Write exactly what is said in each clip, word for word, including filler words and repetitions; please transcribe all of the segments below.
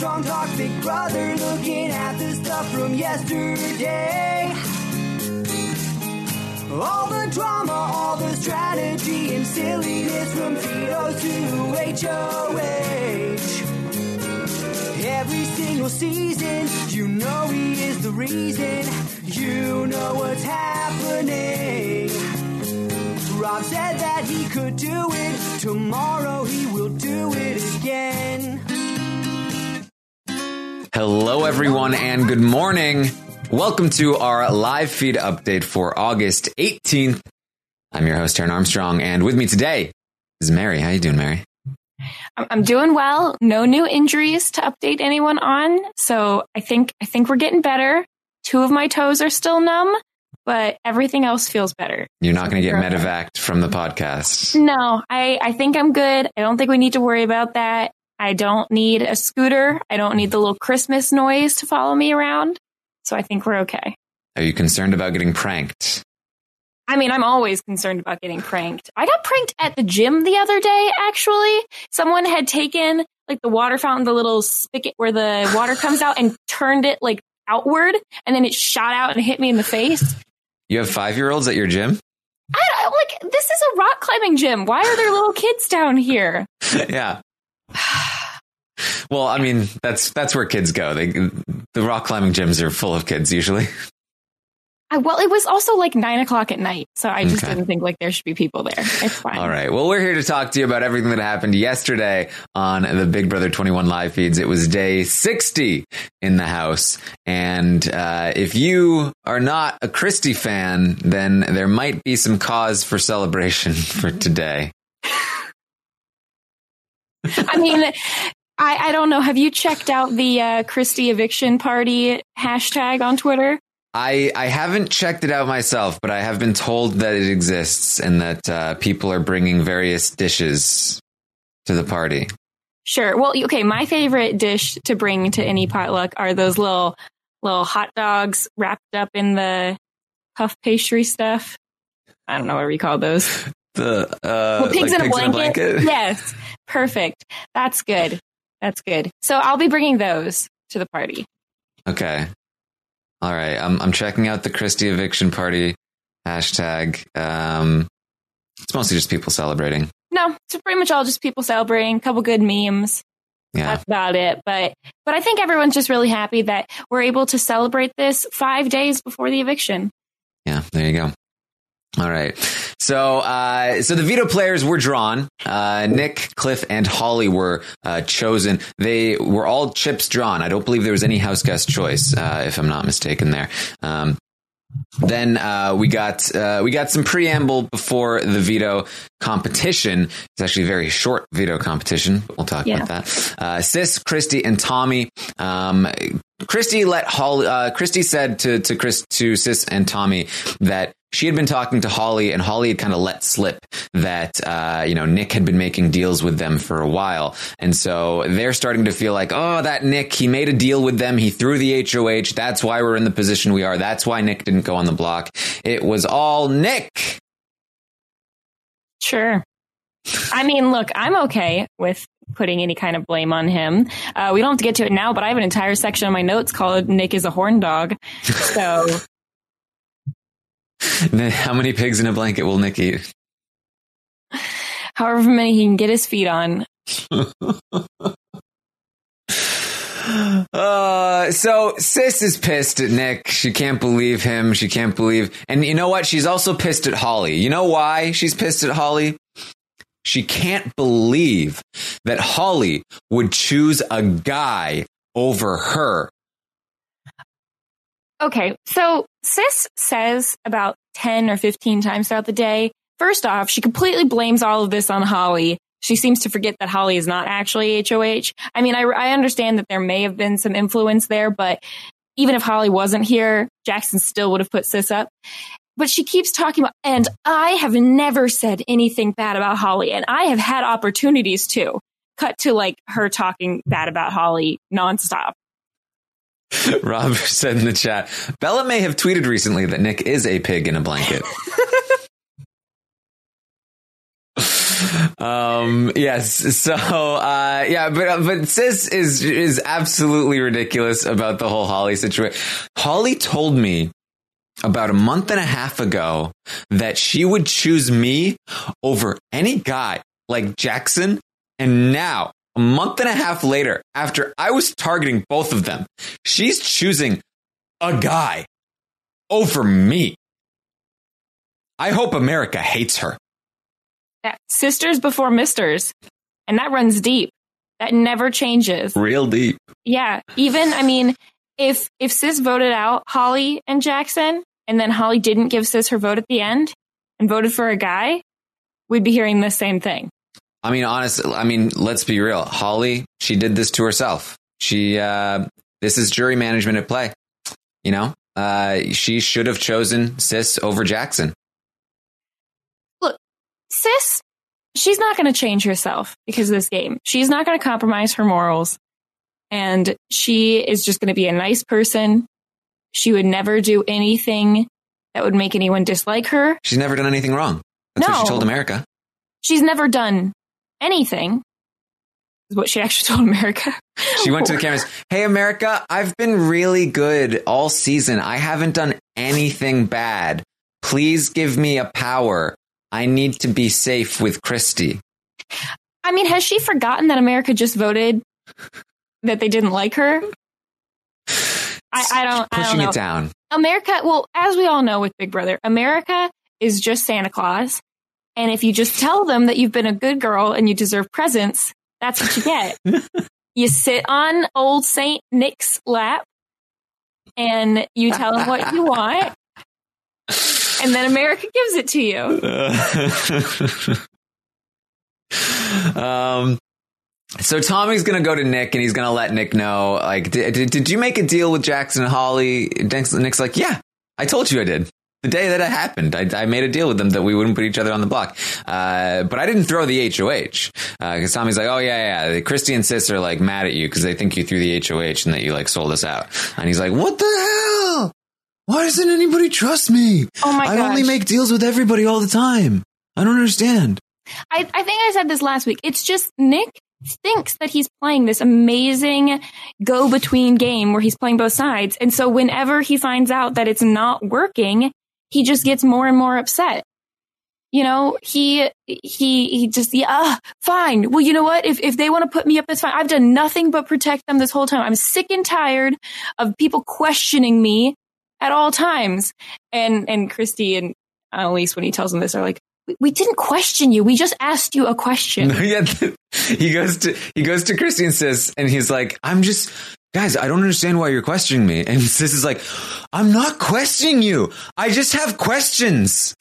Armstrong talks Big Brother, looking at the stuff from yesterday. All the drama, all the strategy and silliness from Vito to H O H. Every single season, you know he is the reason. You know what's happening. Rob said that he could do it. Tomorrow he will do it again. Hello, everyone, and good morning. Welcome to our live feed update for August eighteenth. I'm your host, Aaron Armstrong, and with me today is Mary. How you doing, Mary? I'm doing well. No new injuries to update anyone on, so I think I think we're getting better. Two of my toes are still numb, but everything else feels better. You're not going to get medevaced from the podcast. No, I, I think I'm good. I don't think we need to worry about that. I don't need a scooter. I don't need the little Christmas noise to follow me around. So I think we're okay. Are you concerned about getting pranked? I mean, I'm always concerned about getting pranked. I got pranked at the gym the other day, actually. Someone had taken like the water fountain, the little spigot where the water comes out, and turned it like outward, and then it shot out and hit me in the face. You have five-year-olds at your gym? I don't, like, this is a rock climbing gym. Why are there little kids down here? Yeah. Well, I mean, that's that's where kids go. They, the rock climbing gyms are full of kids usually. I, well, it was also like nine o'clock at night, so I just Okay. didn't think like there should be people there. It's fine. All right. Well, we're here to talk to you about everything that happened yesterday on the Big Brother twenty-one live feeds. It was day sixty in the house. And uh, if you are not a Christie fan, then there might be some cause for celebration for today. I mean, I, I don't know. Have you checked out the uh, Christie eviction party hashtag on Twitter? I, I haven't checked it out myself, but I have been told that it exists and that uh, people are bringing various dishes to the party. Sure. Well, okay. My favorite dish to bring to any potluck are those little little hot dogs wrapped up in the puff pastry stuff. I don't know what we call those. The uh, Well, pigs, like in, a pigs in a blanket. blanket? Yes. Perfect. That's good. That's good. So I'll be bringing those to the party. Okay. All right. I'm I'm checking out the Christie eviction party hashtag. Um, it's mostly just people celebrating. No, it's pretty much all just people celebrating, a couple good memes. Yeah. That's about it. But but I think everyone's just really happy that we're able to celebrate this five days before the eviction. Yeah. There you go. All right. So, uh, so the veto players were drawn. Uh, Nick, Cliff, and Holly were uh, chosen. They were all chips drawn. I don't believe there was any house guest choice, uh, if I'm not mistaken there. Um, Then uh, we got uh, we got some preamble before the veto competition. It's actually a very short veto competition. But we'll talk Yeah. about that. Uh, Sis, Christy, and Tommy. Um, Christy let Holly. Uh, Christy said to to Chris to Sis and Tommy that she had been talking to Holly, and Holly had kind of let slip that uh, you know Nick had been making deals with them for a while, and so they're starting to feel like, oh, that Nick, he made a deal with them, he threw the H O H. That's why we're in the position we are. That's why Nick didn't go on the block. It was all Nick. Sure. I mean, look, I'm okay with putting any kind of blame on him. Uh, we don't have to get to it now, but I have an entire section of my notes called Nick is a horn dog. So How many pigs in a blanket will Nick eat? however many he can get his feet on. Uh, so Sis is pissed at Nick. She can't believe him. She can't believe. And you know what? She's also pissed at Holly. You know why she's pissed at Holly? She can't believe that Holly would choose a guy over her. Okay, so Sis says about ten or fifteen times throughout the day, first off, she completely blames all of this on Holly. She seems to forget that Holly is not actually H O H. I mean, I, I understand that there may have been some influence there, but even if Holly wasn't here, Jackson still would have put Sis up. But she keeps talking about, and I have never said anything bad about Holly, and I have had opportunities to. Cut to like her talking bad about Holly nonstop. Rob said in the chat, Bella may have tweeted recently that Nick is a pig in a blanket. um, yes. So, uh, yeah, but, but Sis is, is absolutely ridiculous about the whole Holly situation. Holly told me about a month and a half ago that she would choose me over any guy like Jackson. And now, a month and a half later, after I was targeting both of them, she's choosing a guy over me. I hope America hates her. Yeah, sisters before misters. And that runs deep. That never changes. Real deep. Yeah. Even, I mean, if if Sis voted out Holly and Jackson, and then Holly didn't give Sis her vote at the end and voted for a guy, we'd be hearing the same thing. I mean, honestly, I mean, let's be real. Holly, she did this to herself. She, uh, this is jury management at play. You know, uh, she should have chosen Sis over Jackson. Look, Sis, she's not going to change herself because of this game. She's not going to compromise her morals. And she is just going to be a nice person. She would never do anything that would make anyone dislike her. She's never done anything wrong. That's no. what she told America. She's never done anything. Is what she actually told America. She went to the cameras. Hey, America, I've been really good all season. I haven't done anything bad. Please give me a power. I need to be safe with Christy. I mean, has she forgotten that America just voted that they didn't like her? I, I don't. Pushing I don't know. it down. America. Well, as we all know with Big Brother, America is just Santa Claus. And if you just tell them that you've been a good girl and you deserve presents, that's what you get. You sit on old Saint Nick's lap and you tell him what you want. And then America gives it to you. um, so Tommy's going to go to Nick and he's going to let Nick know, like, did, did, did you make a deal with Jackson and Holly? Nick's, Nick's like, yeah, I told you I did. The day that it happened, I, I made a deal with them that we wouldn't put each other on the block. Uh, but I didn't throw the H O H. Uh, cause Tommy's like, oh yeah, yeah. Christy and Sis are like mad at you because they think you threw the H O H and that you like sold us out. And he's like, what the hell? Why doesn't anybody trust me? Oh my gosh. I only make deals with everybody all the time. I don't understand. I, I think I said this last week. It's just Nick thinks that he's playing this amazing go-between game where he's playing both sides. And so whenever he finds out that it's not working, he just gets more and more upset. You know, he, he, he just, yeah, uh, fine. Well, you know what? If, if they want to put me up, that's fine. I've done nothing but protect them this whole time. I'm sick and tired of people questioning me at all times. And, and Christy and Annalise, when he tells them this, are like, we, we didn't question you. We just asked you a question. Yeah, he goes to, he goes to Christy and Sis and he's like, I'm just, guys, I don't understand why you're questioning me. And Sis is like, I'm not questioning you. I just have questions.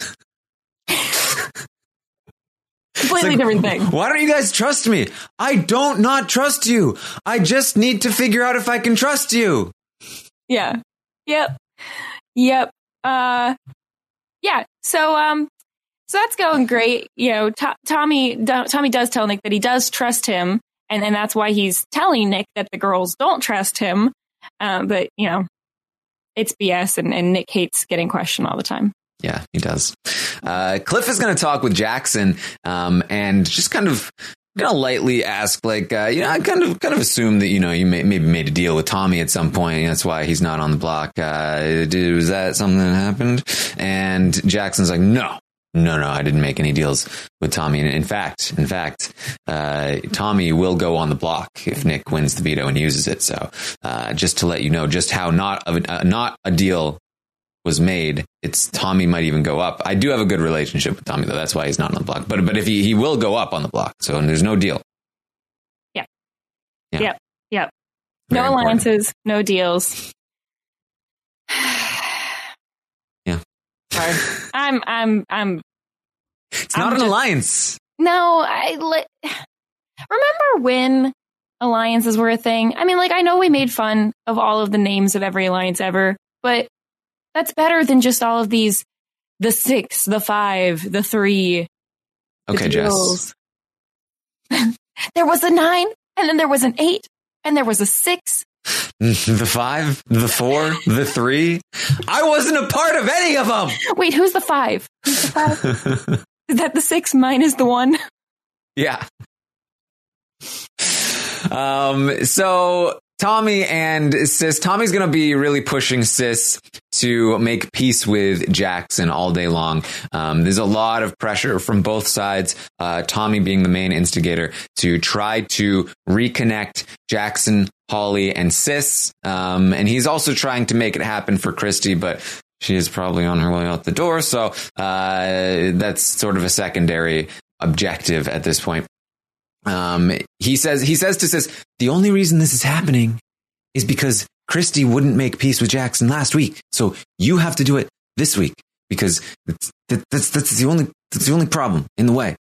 Completely like, different thing. Why don't you guys trust me? I don't not trust you. I just need to figure out if I can trust you. Yeah. Yep. Yep. Uh, yeah. So, um, so that's going great. You know, to- Tommy, do- Tommy does tell Nick that he does trust him. And and that's why he's telling Nick that the girls don't trust him. Um, but, you know, it's B S and, and Nick hates getting questioned all the time. Yeah, he does. Uh, Cliff is going to talk with Jackson um, and just kind of going to lightly ask, like, uh, you know, I kind of kind of assume that, you know, you may, maybe made a deal with Tommy at some point. And that's why he's not on the block. Uh, did, was that something that happened? And Jackson's like, no. No, no, I didn't make any deals with Tommy. And in fact, in fact, uh, Tommy will go on the block if Nick wins the veto and uses it. So, uh, just to let you know just how not of a, uh, not a deal was made. It's Tommy might even go up. I do have a good relationship with Tommy though. That's why he's not on the block. But, but if he, he will go up on the block. So there's no deal. Yeah. Yeah. Yep. Yep. Very no important. alliances, no deals. Yeah. Sorry. I'm, I'm, I'm, It's not I'm an just, alliance. No, I li- remember when alliances were a thing. I mean, like, I know we made fun of all of the names of every alliance ever, but that's better than just all of these, the six, the five, the three. Okay, the Jess. There was a nine, and then there was an eight, and there was a six. The five, the four, the three. I wasn't a part of any of them. Wait, who's the five? Who's the five? Is that the six minus the one? Yeah. Um, so Tommy and Sis, Tommy's going to be really pushing Sis to make peace with Jackson all day long. Um, there's a lot of pressure from both sides. Uh, Tommy being the main instigator to try to reconnect Jackson, Holly, and Sis. Um, and he's also trying to make it happen for Christy, but she is probably on her way out the door. So, uh, that's sort of a secondary objective at this point. Um, he says, he says to Sis, the only reason this is happening is because Christy wouldn't make peace with Jackson last week. So you have to do it this week because that's, that, that's, that's the only, that's the only problem in the way.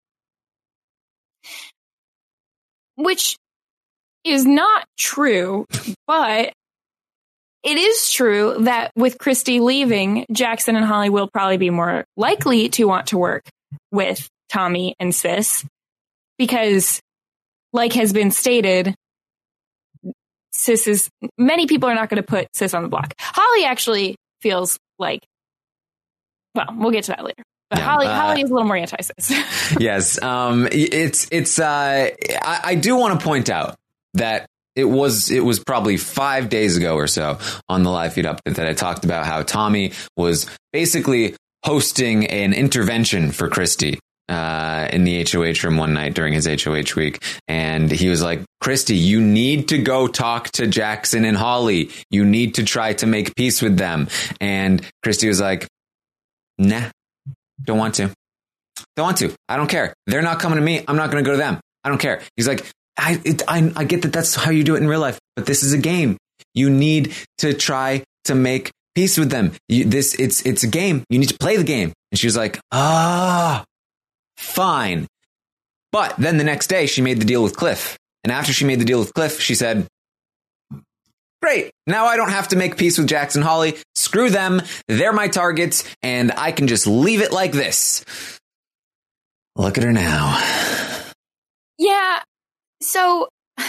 Which is not true, but it is true that with Christy leaving, Jackson and Holly will probably be more likely to want to work with Tommy and Sis because, like has been stated, Sis is, many people are not going to put Sis on the block. Holly actually feels like, well, we'll get to that later. But Yeah, Holly, uh, Holly is a little more anti-Sis. Yes. Um, it's, it's, uh, I, I do want to point out that it was, it was probably five days ago or so on the live feed update that I talked about how Tommy was basically hosting an intervention for Christy uh, in the H O H room one night during his H O H week. And he was like, Christy, you need to go talk to Jackson and Holly. You need to try to make peace with them. And Christy was like, nah, don't want to. Don't want to. I don't care. They're not coming to me. I'm not going to go to them. I don't care. He's like, I, it, I, I get that that's how you do it in real life, but this is a game. You need to try to make peace with them. You, this, it's, it's a game. You need to play the game. And she was like, ah, fine. But then the next day she made the deal with Cliff. And after she made the deal with Cliff, she said, great. Now I don't have to make peace with Jackson Holly. Screw them. They're my targets and I can just leave it like this. Look at her now. Yeah. So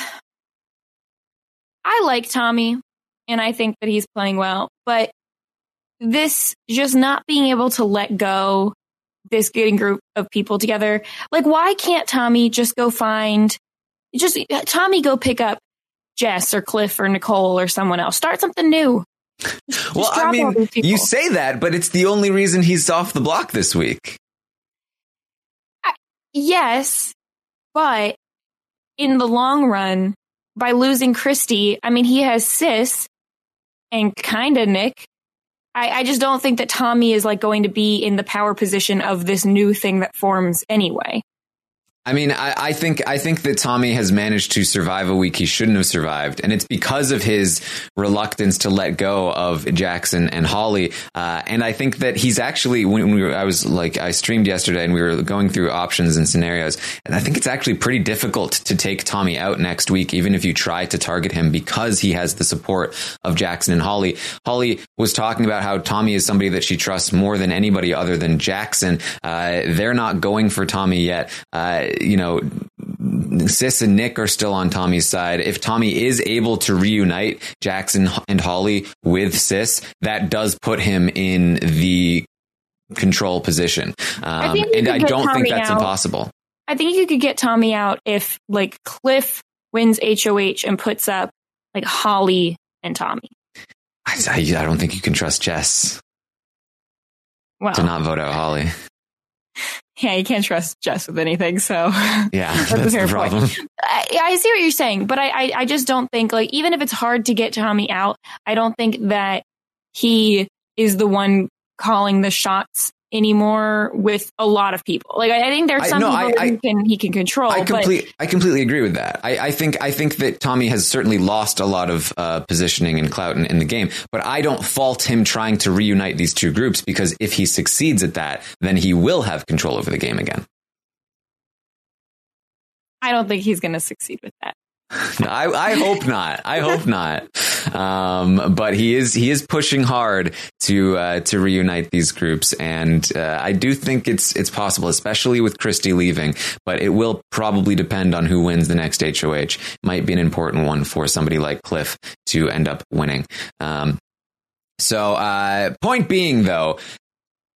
I like Tommy and I think that he's playing well, but this just not being able to let go this getting group of people together. Like, why can't Tommy just go find, just Tommy go pick up Jess or Cliff or Nicole or someone else? Start something new. Just well, I mean, you say that, but it's the only reason he's off the block this week. I, yes, but in the long run, by losing Christy, I mean, he has Sis and kind of Nick. I, I just don't think that Tommy is like going to be in the power position of this new thing that forms anyway. I mean, I, I think I think that Tommy has managed to survive a week he shouldn't have survived, and it's because of his reluctance to let go of Jackson and Holly. Uh, and I think that he's actually, when we were, I was like, I streamed yesterday, and we were going through options and scenarios, and I think it's actually pretty difficult to take Tommy out next week, even if you try to target him, because he has the support of Jackson and Holly. Holly was talking about how Tommy is somebody that she trusts more than anybody other than Jackson. Uh, they're not going for Tommy yet. Uh, you know, Sis and Nick are still on Tommy's side. If Tommy is able to reunite Jackson and Holly with Sis, that does put him in the control position. Um, I and I don't Tommy think that's out. impossible. I think you could get Tommy out if, like, Cliff wins H O H and puts up, like, Holly and Tommy. I, I, I don't think you can trust Jess well, to not vote out Holly. Yeah, you can't trust Jess with anything, so yeah, that's, that's the problem. I, I see what you're saying, but I, I, I just don't think, like, even if it's hard to get Tommy out, I don't think that he is the one calling the shots anymore with a lot of people. Like, I, I think there's some I, no, people I, he can he can control. I, complete, but, I completely agree with that. I, I think I think that Tommy has certainly lost a lot of uh, positioning and clout in, in the game, but I don't fault him trying to reunite these two groups, because if he succeeds at that, then he will have control over the game again. I don't think he's going to succeed with that. I, I hope not. I hope not. Um, but he is he is pushing hard to uh, to reunite these groups, and uh, I do think it's it's possible, especially with Christy leaving. But it will probably depend on who wins the next H O H. Might be an important one for somebody like Cliff to end up winning. Um, so, uh, point being, though,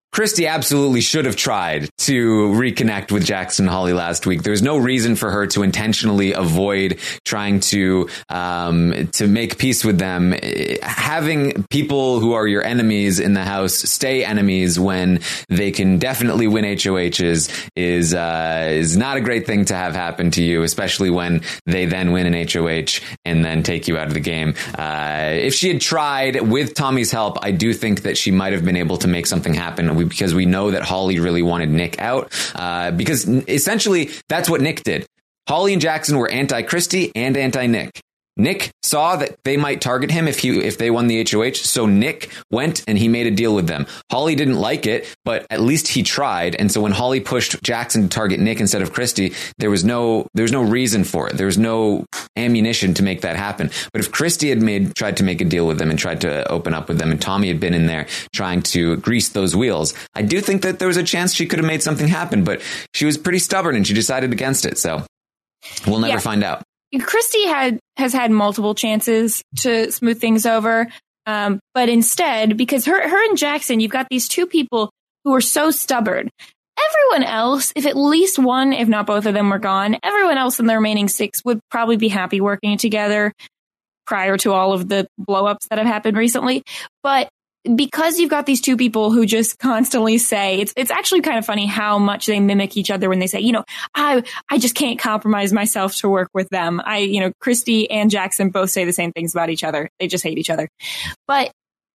Christy absolutely should have tried to reconnect with Jackson and Holly last week. There's no reason for her to intentionally avoid trying to um, to make peace with them. Having people who are your enemies in the house stay enemies when they can definitely win H O Hs is uh, is not a great thing to have happen to you, especially when they then win an H O H and then take you out of the game. Uh, if she had tried with Tommy's help, I do think that she might have been able to make something happen. Because we know that Holly really wanted Nick out, uh, because essentially that's what Nick did. Holly and Jackson were anti-Christy and anti-Nick. Nick saw that they might target him if he if they won the H O H, so Nick went and he made a deal with them. Holly didn't like it, but at least he tried. And so when Holly pushed Jackson to target Nick instead of Christy, there was no there was no reason for it. There was no ammunition to make that happen. But if Christy had made tried to make a deal with them and tried to open up with them, and Tommy had been in there trying to grease those wheels, I do think that there was a chance she could have made something happen. But she was pretty stubborn and she decided against it. So we'll never yeah. find out. Christy had has had multiple chances to smooth things over, um, but instead, because her her and Jackson, you've got these two people who are so stubborn. Everyone else, if at least one, if not both of them were gone, everyone else in the remaining six would probably be happy working together prior to all of the blow-ups that have happened recently. But because you've got these two people who just constantly say, it's it's actually kind of funny how much they mimic each other when they say, you know, I I just can't compromise myself to work with them. I, you know, Christy and Jackson both say the same things about each other. They just hate each other. But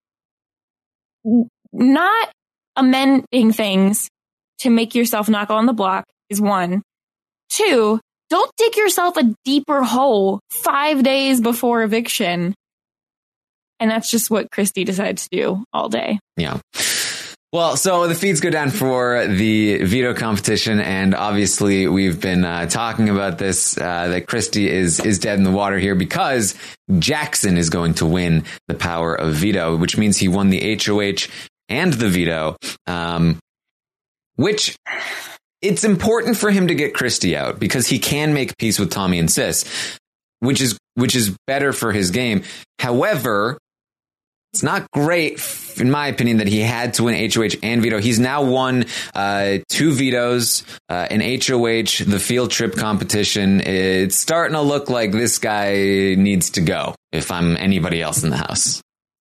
not amending things to make yourself knock on the block is one. Two, don't dig yourself a deeper hole five days before eviction. And that's just what Christy decided to do all day. Yeah. Well, so the feeds go down for the veto competition, and obviously we've been uh, talking about this, uh, that Christy is is dead in the water here because Jackson is going to win the power of veto, which means he won the H O H and the veto, um, which it's important for him to get Christy out because he can make peace with Tommy and Sis, which is which is better for his game. However, it's not great, in my opinion, that he had to win H O H and veto. He's now won uh, two vetoes, uh, an H O H, the field trip competition. It's starting to look like this guy needs to go if I'm anybody else in the house.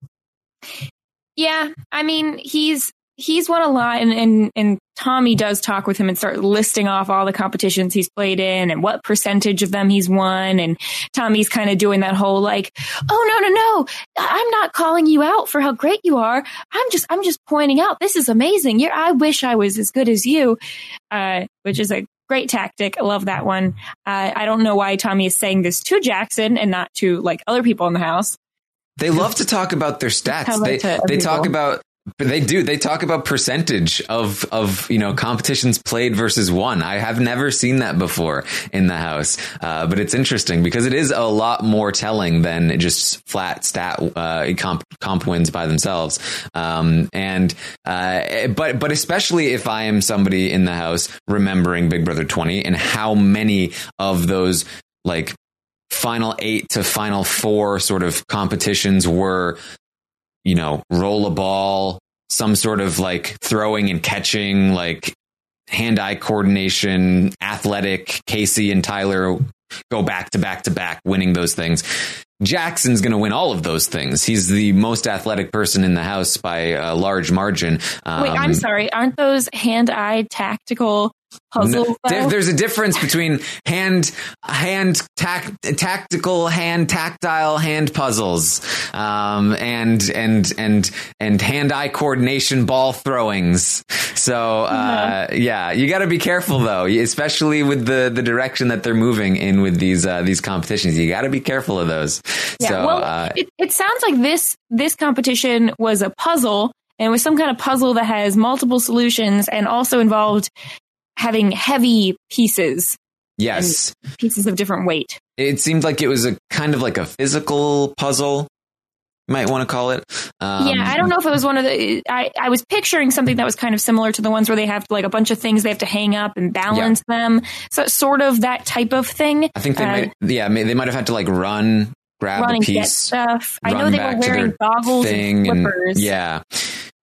Yeah, I mean, he's he's won a lot, and, and, and Tommy does talk with him and start listing off all the competitions he's played in and what percentage of them he's won. And Tommy's kind of doing that whole like, oh, no, no, no, I'm not calling you out for how great you are. I'm just I'm just pointing out this is amazing. You're, I wish I was as good as you, uh, which is a great tactic. I love that one. Uh, I don't know why Tommy is saying this to Jackson and not to like other people in the house. They love to talk about their stats. They, they talk about But they do. They talk about percentage of, of, you know, competitions played versus won. I have never seen that before in the house. Uh, but it's interesting because it is a lot more telling than just flat stat, uh, comp, comp wins by themselves. Um, and, uh, but, but especially if I am somebody in the house remembering Big Brother twenty and how many of those like final eight to final four sort of competitions were, you know, roll a ball, some sort of like throwing and catching, like hand-eye coordination, athletic. Casey and Tyler go back to back to back, winning those things. Jackson's going to win all of those things. He's the most athletic person in the house by a large margin. Um, Wait, I'm sorry. Aren't those hand-eye tactical puzzles? No, there's a difference between hand, hand, tac, tactical, hand, tactile, hand puzzles, um, and and and and hand-eye coordination, ball throwings. So uh, mm-hmm. yeah, you got to be careful though, especially with the the direction that they're moving in with these uh, these competitions. You got to be careful of those. Yeah, so, well, uh, it, it sounds like this this competition was a puzzle, and it was some kind of puzzle that has multiple solutions and also involved having heavy pieces. Yes. Pieces of different weight. It seemed like it was a kind of like a physical puzzle, you might want to call it. Um, yeah, I don't know if it was one of the... I, I was picturing something that was kind of similar to the ones where they have like a bunch of things they have to hang up and balance yeah. them. So sort of that type of thing. I think they uh, might... Yeah, they might have had to like run, grab run a and piece. Get stuff. I know they were wearing goggles and slippers. And, yeah.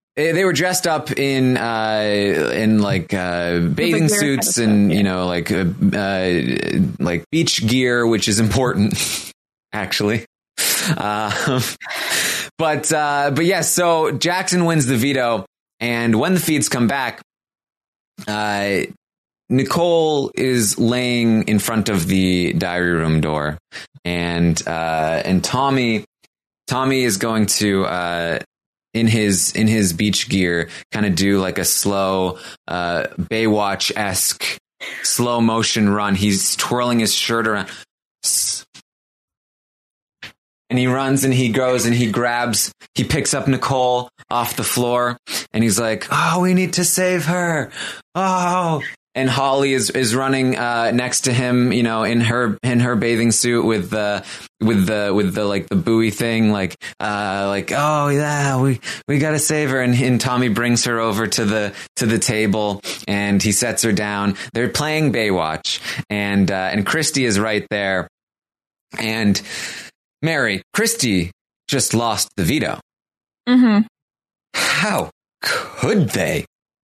they were dressed up in uh, in like uh, bathing suits and, you know, like uh, uh, like beach gear, which is important, actually. Uh, but uh, but yes, yeah, so Jackson wins the veto, and when the feeds come back, uh, Nicole is laying in front of the diary room door, and uh, and Tommy Tommy is going to. Uh, in his in his beach gear, kind of do like a slow uh, Baywatch-esque slow motion run. He's twirling his shirt around. And he runs and he goes and he grabs, he picks up Nicole off the floor and he's like, oh, we need to save her. Oh. And Holly is, is running uh, next to him, you know, in her in her bathing suit with the with the with the like the buoy thing, like uh, like oh yeah, we we gotta save her. And, and Tommy brings her over to the to the table and he sets her down. They're playing Baywatch, and uh, and Christy is right there. And Mary, Christy just lost the veto. Mm-hmm. How could they?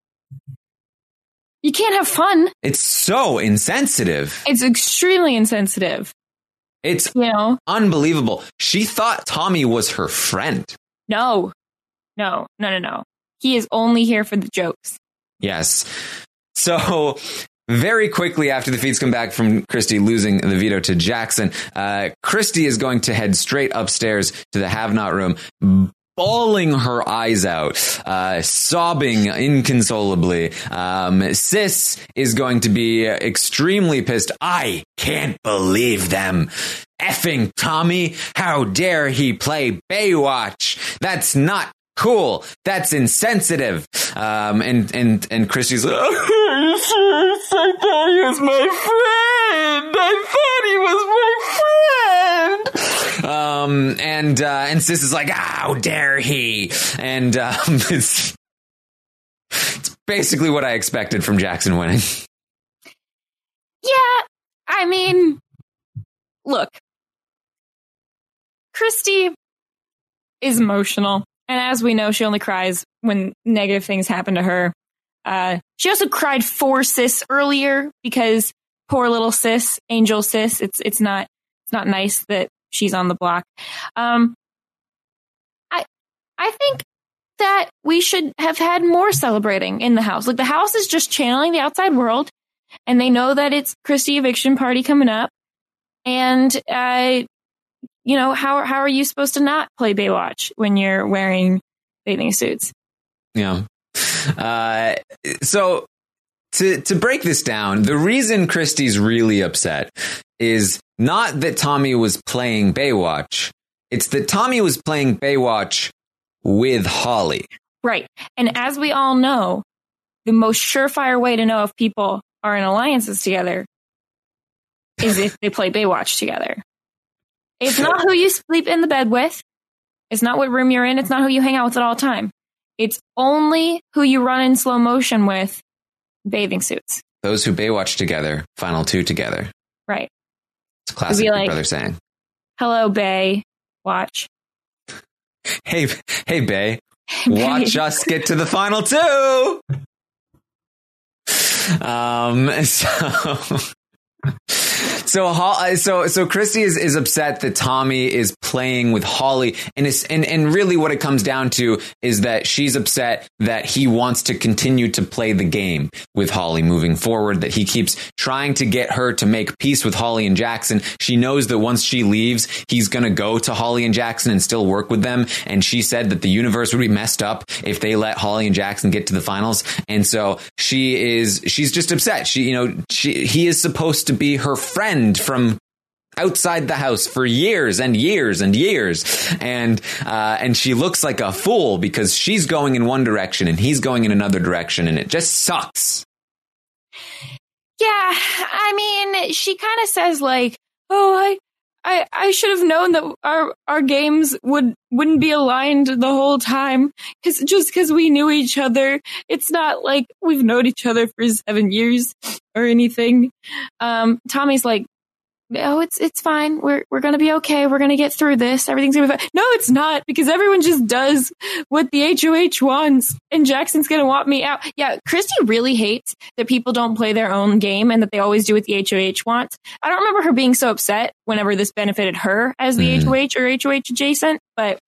You can't have fun. It's so insensitive. It's extremely insensitive. It's you know unbelievable. She thought Tommy was her friend. No, no, no, no, no. He is only here for the jokes. Yes. So very quickly after the feeds come back from Christy losing the veto to Jackson, uh, Christy is going to head straight upstairs to the have not room, bawling her eyes out, uh, sobbing inconsolably. Um, Sis is going to be extremely pissed. I can't believe them. Effing Tommy. How dare he play Baywatch? That's not cool. That's insensitive. Um, and, and, and Christy's like, oh, I thought he was my friend. I thought he was my friend. Um, and, uh, and Sis is like, how dare he? And, um, it's, it's basically what I expected from Jackson winning. Yeah. I mean, look, Christy is emotional. And as we know, she only cries when negative things happen to her. Uh, she also cried for Sis earlier because poor little Sis, Angel Sis, it's it's not it's not nice that she's on the block. Um, I I think that we should have had more celebrating in the house. Like the house is just channeling the outside world, and they know that it's Christy eviction party coming up, and uh. You know, how how are you supposed to not play Baywatch when you're wearing bathing suits? Yeah. Uh, so to to break this down, the reason Christy's really upset is not that Tommy was playing Baywatch. It's that Tommy was playing Baywatch with Holly. Right. And as we all know, the most surefire way to know if people are in alliances together is if they play Baywatch together. It's not who you sleep in the bed with. It's not what room you're in. It's not who you hang out with at all time. It's only who you run in slow motion with bathing suits. Those who Baywatch together, final two together. Right. It's a classic Big like, Brother saying. Hello, Bay. Watch. Hey, hey, Bay. Watch us get to the final two. Um, so... So, so, so Christy is, is upset that Tommy is playing with Holly, and it's, and, and really what it comes down to is that she's upset that he wants to continue to play the game with Holly moving forward, that he keeps trying to get her to make peace with Holly and Jackson. She knows that once she leaves, he's going to go to Holly and Jackson and still work with them. And she said that the universe would be messed up if they let Holly and Jackson get to the finals. And so she is, she's just upset. She, you know, she, he is supposed to be her friend from outside the house for years and years and years. And, uh, and she looks like a fool because she's going in one direction and he's going in another direction. And it just sucks. Yeah. I mean, she kind of says like, oh, I, I, I should have known that our, our games would, wouldn't be aligned the whole time. Cause just cause we knew each other. It's not like we've known each other for seven years or anything. Um, Tommy's like, oh, it's it's fine. We're we're gonna be okay. We're gonna get through this. Everything's gonna be fine. No, it's not, because everyone just does what the H O H wants, and Jackson's gonna want me out. Yeah, Christy really hates that people don't play their own game and that they always do what the H O H wants. I don't remember her being so upset whenever this benefited her as the mm. H O H or H O H adjacent, but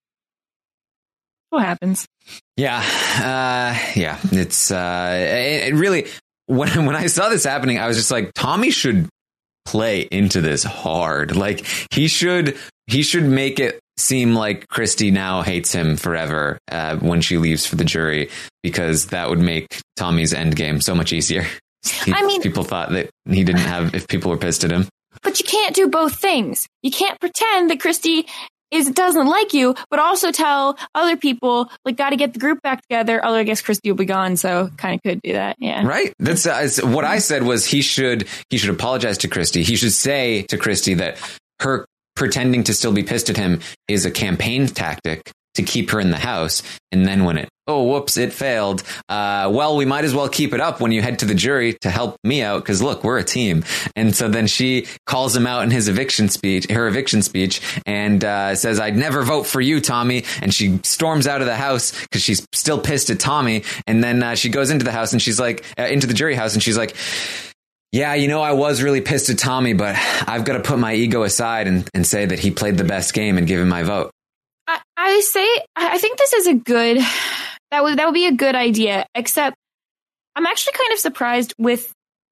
what happens? Yeah, uh, yeah. It's uh, it, it really when when I saw this happening, I was just like, Tommy should play into this hard. Like he should he should make it seem like Christy now hates him forever uh, when she leaves for the jury, because that would make Tommy's end game so much easier. He, I mean, people thought that he didn't have if people were pissed at him. But you can't do both things. You can't pretend that Christy is doesn't like you, but also tell other people, like, got to get the group back together. Although I guess Christy will be gone, so kind of could do that. Yeah, right. That's uh, what I said. Was he should he should apologize to Christy. He should say to Christy that her pretending to still be pissed at him is a campaign tactic to keep her in the house. And then when it, oh, whoops, it failed. Uh, well, we might as well keep it up when you head to the jury to help me out, because look, we're a team. And so then she calls him out in his eviction speech, her eviction speech, and uh, says, I'd never vote for you, Tommy. And she storms out of the house because she's still pissed at Tommy. And then uh, she goes into the house and she's like, uh, into the jury house, and she's like, yeah, you know, I was really pissed at Tommy, but I've got to put my ego aside and, and say that he played the best game and give him my vote. I, I say, I think this is a good, that would, that would be a good idea, except I'm actually kind of surprised with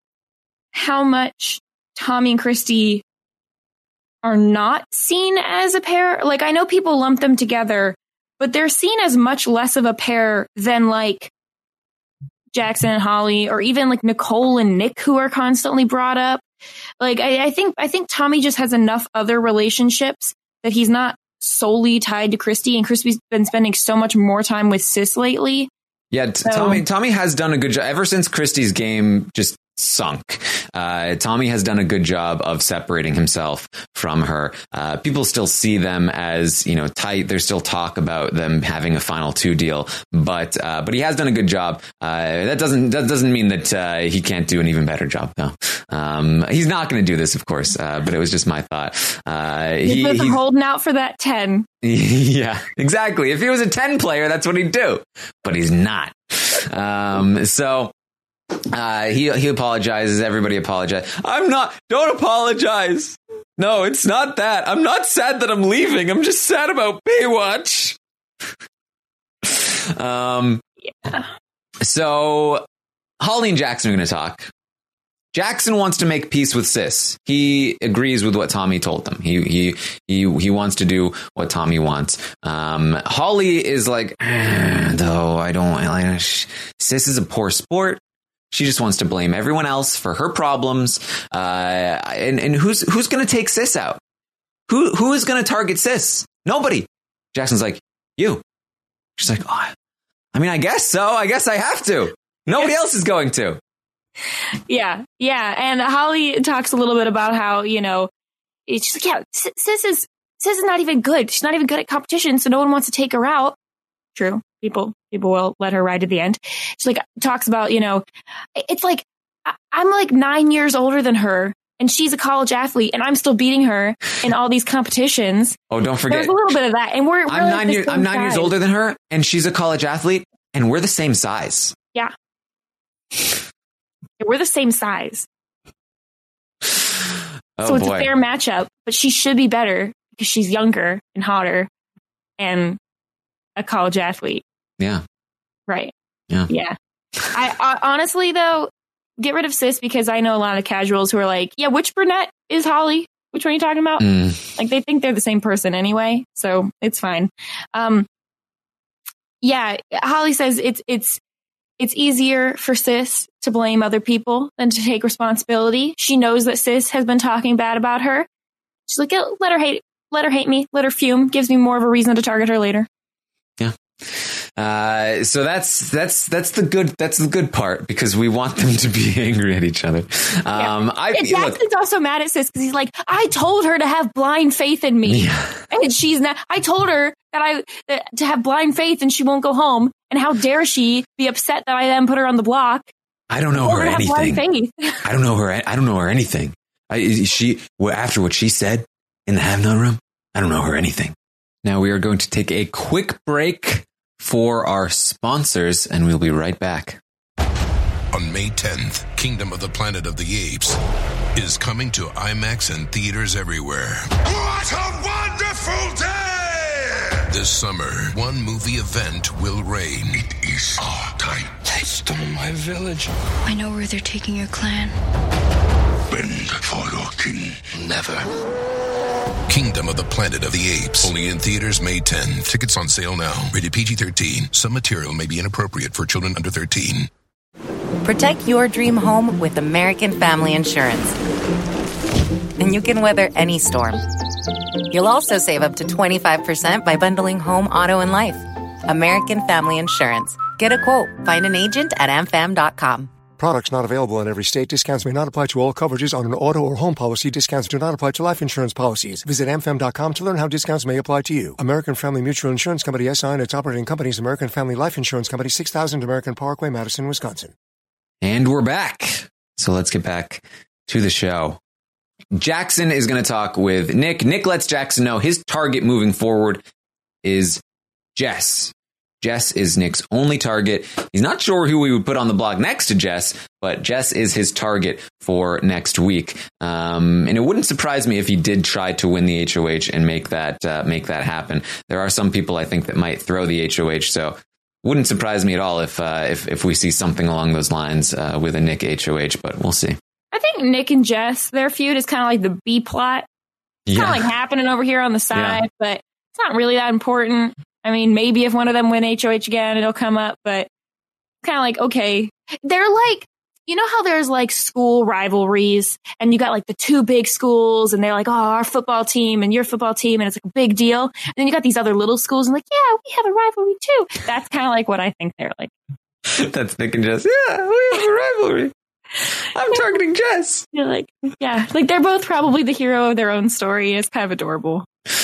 how much Tommy and Christy are not seen as a pair. Like, I know people lump them together, but they're seen as much less of a pair than like Jackson and Holly, or even like Nicole and Nick, who are constantly brought up. Like, I, I think, I think Tommy just has enough other relationships that he's not solely tied to Christy, and Christy's been spending so much more time with Sis lately. Yeah, t- so. Tommy Tommy has done a good job ever since Christy's game just sunk. Uh, Tommy has done a good job of separating himself from her. Uh, people still see them as, you know, tight. There's still talk about them having a final two deal, but uh, but he has done a good job. Uh, that doesn't that doesn't mean that uh, he can't do an even better job, though. Um, he's not going to do this, of course, uh, but it was just my thought. Uh, he, he's he's holding out for that ten. Yeah, exactly. If he was a ten player, that's what he'd do, but he's not. Um, so. Uh, he he apologizes. Everybody apologizes. I'm not. Don't apologize. No, it's not that. I'm not sad that I'm leaving. I'm just sad about Baywatch. um. Yeah. So Holly and Jackson are going to talk. Jackson wants to make peace with Sis. He agrees with what Tommy told them. He he he he wants to do what Tommy wants. Um, Holly is like, though I don't like. Sis is a poor sport. She just wants to blame everyone else for her problems. Uh, and, and who's who's going to take Sis out? Who who is going to target Sis? Nobody. Jackson's like, you. She's like, oh, I mean, I guess so. I guess I have to. Nobody else is going to. Yeah, yeah. And Holly talks a little bit about how, you know, she's like, yeah, Sis is Sis is not even good. She's not even good at competition, so no one wants to take her out. True. People people will let her ride to the end. She like talks about, you know, it's like I'm like nine years older than her, and she's a college athlete, and I'm still beating her in all these competitions. Oh, don't forget. There's a little bit of that, and we're. we're I'm like nine years. I'm nine size. years older than her, and she's a college athlete, and we're the same size. Yeah, we're the same size. Oh, so it's boy. a fair matchup, but she should be better because she's younger and hotter, and a college athlete. Yeah. Right. Yeah. Yeah. I, I honestly though, get rid of Sis, because I know a lot of casuals who are like, yeah, which brunette is Holly? Which one are you talking about? Mm. Like they think they're the same person anyway, so it's fine. Um, yeah, Holly says it's it's it's easier for Sis to blame other people than to take responsibility. She knows that Sis has been talking bad about her. She's like, let her hate, let her hate me, let her fume. Gives me more of a reason to target her later. Yeah. Uh, so that's that's that's the good that's the good part, because we want them to be angry at each other. Um, yeah. I and Jackson's look, also mad at Sis because he's like, I told her to have blind faith in me, yeah. and she's not. I told her that I that, to have blind faith, and she won't go home. And how dare she be upset that I then put her on the block? I don't know her anything. I don't know her. I don't know her anything. I, is she, well, after what she said in the have not room, I don't know her anything. Now we are going to take a quick break for our sponsors, and we'll be right back. On May tenth, Kingdom of the Planet of the Apes is coming to IMAX and theaters everywhere. What a wonderful day! This summer, one movie event will reign. It is our time. They stole my village. I know where they're taking your clan. Bend for your king. Never. Kingdom of the Planet of the Apes. Only in theaters May tenth. Tickets on sale now. Rated P G thirteen. Some material may be inappropriate for children under thirteen. Protect your dream home with American Family Insurance. And you can weather any storm. You'll also save up to twenty-five percent by bundling home, auto, and life. American Family Insurance. Get a quote. Find an agent at a m fam dot com. Products not available in every state. Discounts may not apply to all coverages on an auto or home policy. Discounts do not apply to life insurance policies. Visit a m fam dot com to learn how discounts may apply to you. American Family Mutual Insurance Company, S I and its operating companies, American Family Life Insurance Company, six thousand American Parkway, Madison, Wisconsin. And we're back. So let's get back to the show. Jackson is going to talk with Nick. Nick lets Jackson know his target moving forward is Jess. Jess is Nick's only target. He's not sure who we would put on the block next to Jess, but Jess is his target for next week. Um, and it wouldn't surprise me if he did try to win the H O H and make that uh, make that happen. There are some people I think that might throw the H O H, so wouldn't surprise me at all if uh, if if we see something along those lines uh, with a Nick H O H. But we'll see. I think Nick and Jess, their feud is kind of like the B plot. It's yeah. kind of like happening over here on the side, yeah. but it's not really that important. I mean, maybe if one of them win H O H again, it'll come up, but it's kind of like, okay, they're like, you know how there's like school rivalries and you got like the two big schools and they're like, oh, our football team and your football team. And it's like a big deal. And then you got these other little schools and like, yeah, we have a rivalry too. That's kind of like what I think they're like. That's Nick and Jess. Yeah, we have a rivalry. I'm targeting Jess. You're like, yeah, like they're both probably the hero of their own story. It's kind of adorable.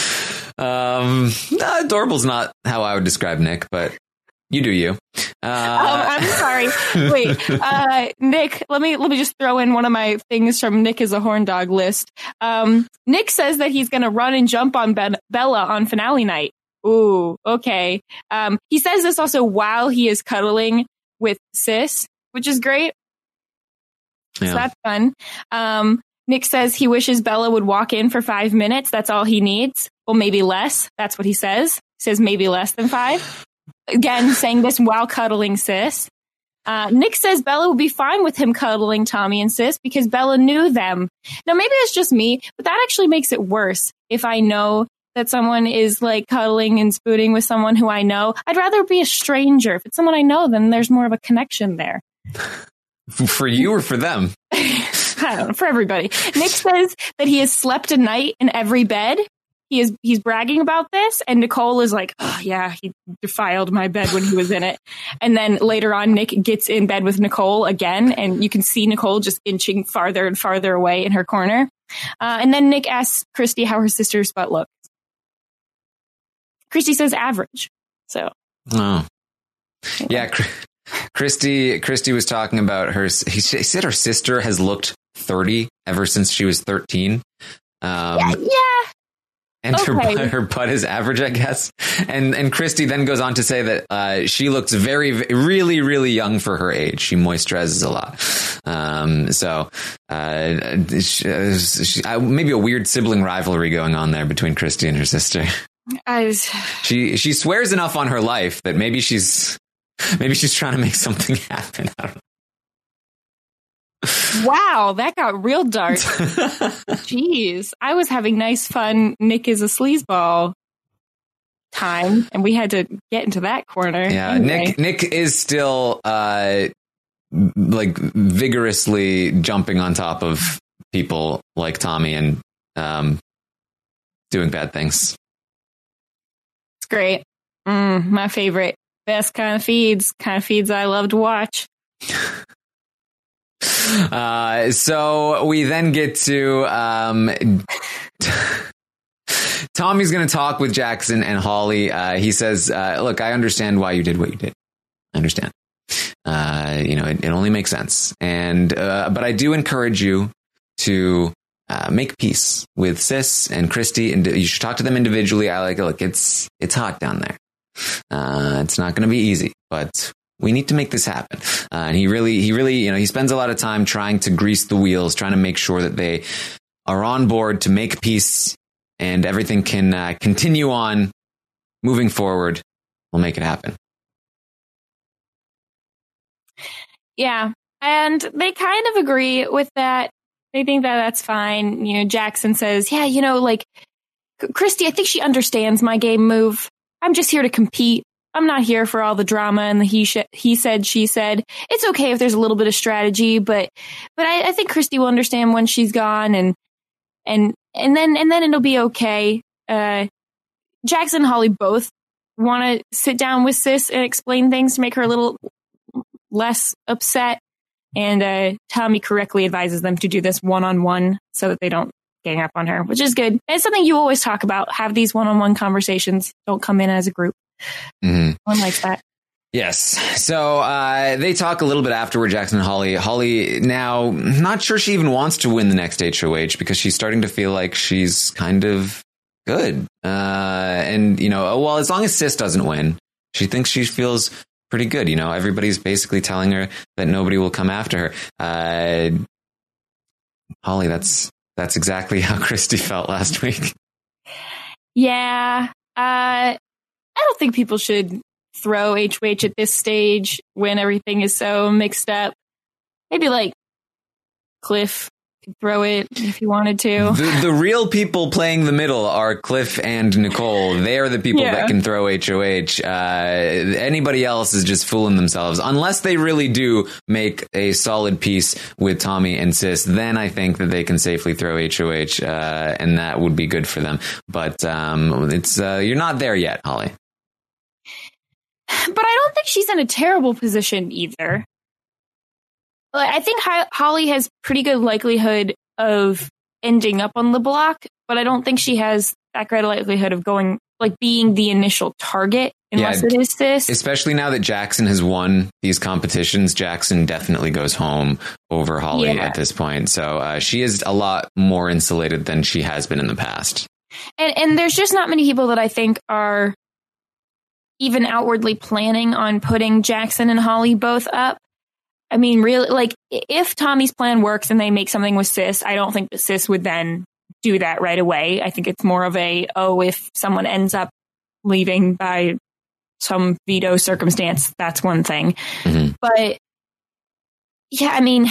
Um, no, adorable's not how I would describe Nick, but you do you. Uh, um, I'm sorry. Wait, uh, Nick, let me let me just throw in one of my things from Nick is a horn dog list. Um, Nick says that he's going to run and jump on Be- Bella on finale night. Ooh, okay. Um, he says this also while he is cuddling with Sis, which is great. Yeah. So that's fun. Um, Nick says he wishes Bella would walk in for five minutes. That's all he needs. Well, maybe less. That's what he says. He says maybe less than five. Again, saying this while cuddling Sis. Uh, Nick says Bella would be fine with him cuddling Tommy and Sis because Bella knew them. Now, maybe it's just me, but that actually makes it worse if I know that someone is like cuddling and spooning with someone who I know. I'd rather be a stranger. If it's someone I know, then there's more of a connection there. For you or for them? I don't know, for everybody. Nick says that he has slept a night in every bed. He is he's bragging about this, and Nicole is like, oh yeah, he defiled my bed when he was in it. And then later on, Nick gets in bed with Nicole again, and you can see Nicole just inching farther and farther away in her corner. Uh, and then Nick asks Christy how her sister's butt looks. Christy says average. So. Oh. Yeah, Christy. Christy was talking about her. He said her sister has looked thirty ever since she was thirteen. Um, yeah, yeah. And okay. her butt, her butt is average, I guess. And and Christy then goes on to say that uh, she looks very, really, really young for her age. She moisturizes a lot. Um, so uh, she, she, uh, maybe a weird sibling rivalry going on there between Christy and her sister. I was... She she swears enough on her life that maybe she's maybe she's trying to make something happen. I don't know. Wow, that got real dark. Jeez, I was having nice, fun Nick is a sleazeball time, and we had to get into that corner. Yeah, anyway. Nick Nick is still uh, like vigorously jumping on top of people like Tommy and um, doing bad things. It's great. Mm, my favorite, best kind of feeds, kind of feeds I love to watch. Uh, so we then get to um, Tommy's going to talk with Jackson and Holly. Uh, he says, uh, look, I understand why you did what you did. I understand. Uh, you know, it, it only makes sense. And uh, but I do encourage you to uh, make peace with Sis and Christy, and you should talk to them individually. I like, look, it's it's hot down there. Uh, it's not going to be easy, but we need to make this happen. Uh, and he really, he really, you know, he spends a lot of time trying to grease the wheels, trying to make sure that they are on board to make peace and everything can uh, continue on moving forward. We'll make it happen. Yeah. And they kind of agree with that. They think that that's fine. You know, Jackson says, yeah, you know, like, Christy, I think she understands my game move. I'm just here to compete. I'm not here for all the drama and the he sh- he said, she said. It's okay if there's a little bit of strategy, but but I, I think Christy will understand when she's gone, and and and then and then it'll be okay. Uh, Jackson and Holly both want to sit down with Sis and explain things to make her a little less upset. And uh, Tommy correctly advises them to do this one-on-one so that they don't gang up on her, which is good. It's something you always talk about. Have these one-on-one conversations. Don't come in as a group. Mm-hmm. One likes that. Yes. So uh, they talk a little bit afterward, Jackson and Holly. Holly now not sure she even wants to win the next H O H because she's starting to feel like she's kind of good. Uh, and, you know, well, as long as Sis doesn't win, she thinks she feels pretty good. You know, everybody's basically telling her that nobody will come after her. Uh, Holly, that's that's exactly how Christy felt last week. Yeah. Uh, I don't think people should throw H O H at this stage when everything is so mixed up. Maybe like Cliff could throw it if he wanted to. The, the real people playing the middle are Cliff and Nicole. They are the people yeah. that can throw H O H. Uh, anybody else is just fooling themselves. Unless they really do make a solid piece with Tommy and Sis, then I think that they can safely throw H O H, uh, and that would be good for them. But um, it's uh, you're not there yet, Holly. But I don't think she's in a terrible position either. I think Holly has pretty good likelihood of ending up on the block, but I don't think she has that great likelihood of going, like, being the initial target unless yeah, it is Sis. Especially now that Jackson has won these competitions, Jackson definitely goes home over Holly yeah. at this point. So uh, she is a lot more insulated than she has been in the past. And, and there's just not many people that I think are even outwardly planning on putting Jackson and Holly both up. I mean, really, like, if Tommy's plan works and they make something with Sis, I don't think that Sis would then do that right away. I think it's more of a, oh, if someone ends up leaving by some veto circumstance, that's one thing. Mm-hmm. But, yeah, I mean,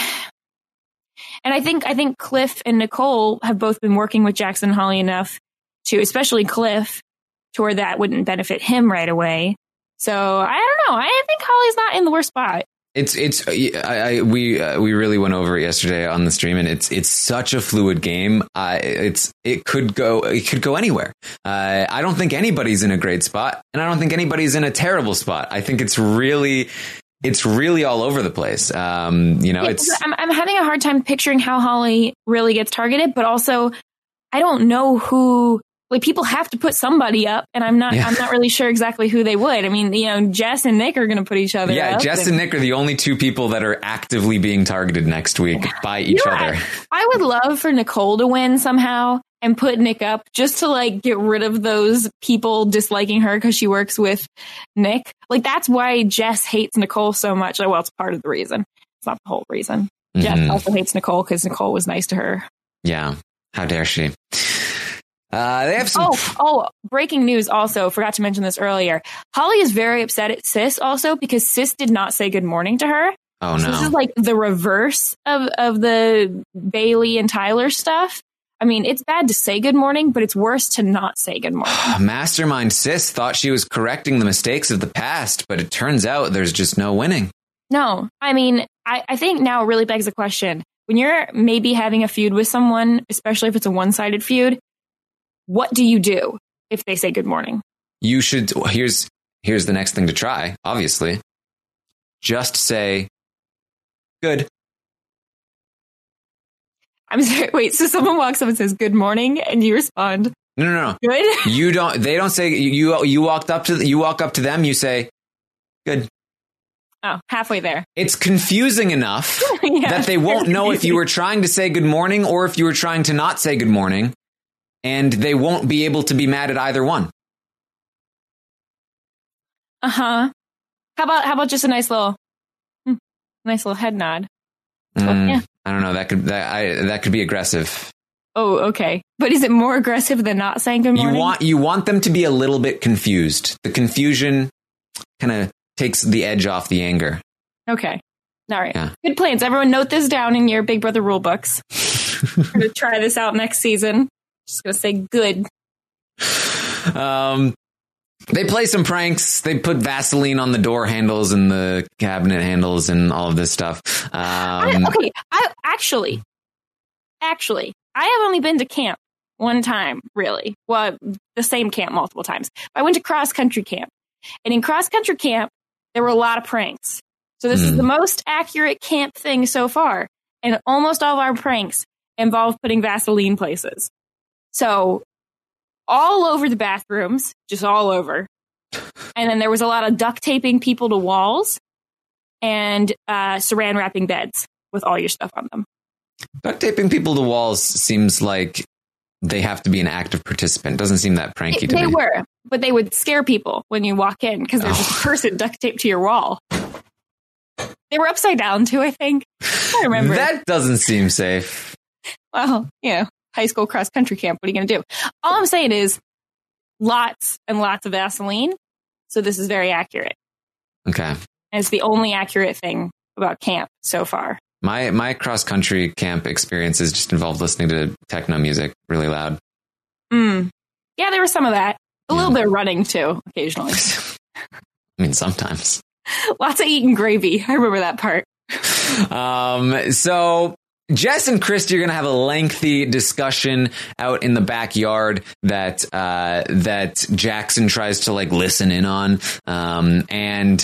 and I think I think Cliff and Nicole have both been working with Jackson and Holly enough to, especially Cliff, to where that wouldn't benefit him right away. So, I don't know. I think Holly's not in the worst spot. It's it's I, I we uh, we really went over it yesterday on the stream, and it's it's such a fluid game. Uh, it's it could go it could go anywhere. Uh, I don't think anybody's in a great spot, and I don't think anybody's in a terrible spot. I think it's really it's really all over the place. Um, you know, yeah, it's I'm I'm having a hard time picturing how Holly really gets targeted, but also I don't know who. Like, people have to put somebody up, and I'm not. Yeah. I'm not really sure exactly who they would. I mean, you know, Jess and Nick are going to put each other. Yeah, up Jess and, and Nick are the only two people that are actively being targeted next week by each you know, other. I, I would love for Nicole to win somehow and put Nick up, just to like get rid of those people disliking her because she works with Nick. Like, that's why Jess hates Nicole so much. Well, it's part of the reason. It's not the whole reason. Mm-hmm. Jess also hates Nicole because Nicole was nice to her. Yeah, how dare she? Uh, they have some. Oh, oh, breaking news also. Forgot to mention this earlier. Holly is very upset at Sis also because Sis did not say good morning to her. Oh, no. So this is like the reverse of, of the Bailey and Tyler stuff. I mean, it's bad to say good morning, but it's worse to not say good morning. Mastermind Sis thought she was correcting the mistakes of the past, but it turns out there's just no winning. No, I mean, I, I think now it really begs the question. When you're maybe having a feud with someone, especially if it's a one-sided feud, what do you do if they say good morning? You should, here's here's the next thing to try, obviously. Just say good. I'm sorry, wait, so someone walks up and says good morning and you respond, No, no, no. good? You don't, they don't say, you you walked up to, you walk up to them, you say good. Oh, halfway there. It's confusing enough Yeah. that they won't know if you were trying to say good morning or if you were trying to not say good morning, and they won't be able to be mad at either one. Uh-huh. How about how about just a nice little hmm, nice little head nod? So, Mm, yeah. I don't know. That could that I that could be aggressive. Oh, okay. But is it more aggressive than not saying good morning? You want you want them to be a little bit confused. The confusion kind of takes the edge off the anger. Okay. All right. Yeah. Good plans. Everyone note this down in your Big Brother rule books. We're going to try this out next season. Just going to say good. Um, they play some pranks. They put Vaseline on the door handles and the cabinet handles and all of this stuff. Um, I, okay. I actually, actually, I have only been to camp one time, really. Well, the same camp multiple times. I went to cross country camp. And in cross country camp, there were a lot of pranks. So this mm. is the most accurate camp thing so far. And almost all of our pranks involve putting Vaseline places. So all over the bathrooms, just all over. And then there was a lot of duct taping people to walls and uh, saran wrapping beds with all your stuff on them. Duct taping people to walls seems like they have to be an active participant. Doesn't seem that pranky It, to they me. They were, but they would scare people when you walk in because there's Oh. a person duct taped to your wall. They were upside down too, I think. I remember. That doesn't seem safe. Well, you know, high school cross country camp. What are you going to do? All I'm saying is lots and lots of Vaseline. So this is very accurate. Okay. And it's the only accurate thing about camp so far. My my cross country camp experiences just involved listening to techno music really loud. Mm. Yeah, there was some of that. A Yeah. little bit of running too, occasionally. I mean, sometimes. Lots of eating gravy. I remember that part. Um, so Jess and Christy are going to have a lengthy discussion out in the backyard that uh, that Jackson tries to like listen in on. Um, and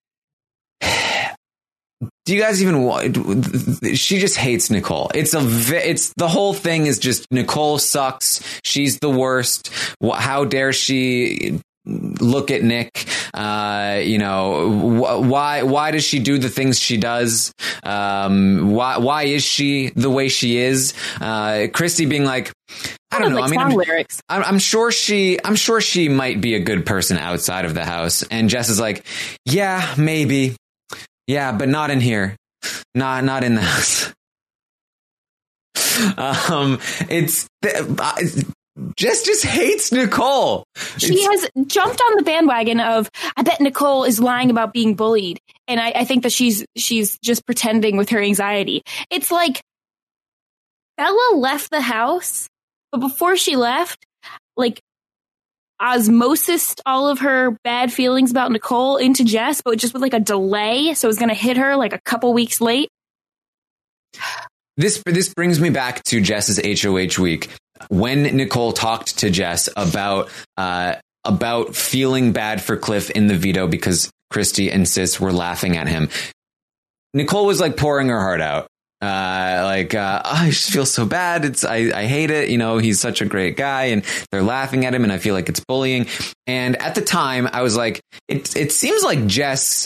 do you guys even want? She just hates Nicole. It's a. It's the whole thing is just Nicole sucks. She's the worst. How dare she look at Nick? Uh, you know, wh- why, why does she do the things she does? Um, why, why is she the way she is? Uh, Christy being like, I don't know. Like I mean, song I'm, lyrics. I'm, I'm sure she, I'm sure she might be a good person outside of the house. And Jess is like, yeah, maybe. Yeah, but not in here. Not, not in the house. um, it's, uh, Jess just hates Nicole. She It's- has jumped on the bandwagon of, I bet Nicole is lying about being bullied. And I, I think that she's she's just pretending with her anxiety. It's like Bella left the house, but before she left, like osmosis all of her bad feelings about Nicole into Jess, but just with like a delay. So it's going to hit her like a couple weeks late. This this brings me back to Jess's H O H week when Nicole talked to Jess about uh, about feeling bad for Cliff in the veto because Christy and Sis were laughing at him. Nicole was like pouring her heart out. Uh, like, uh, oh, I just feel so bad. It's, I, I hate it. You know, he's such a great guy and they're laughing at him and I feel like it's bullying. And at the time I was like, it, it seems like Jess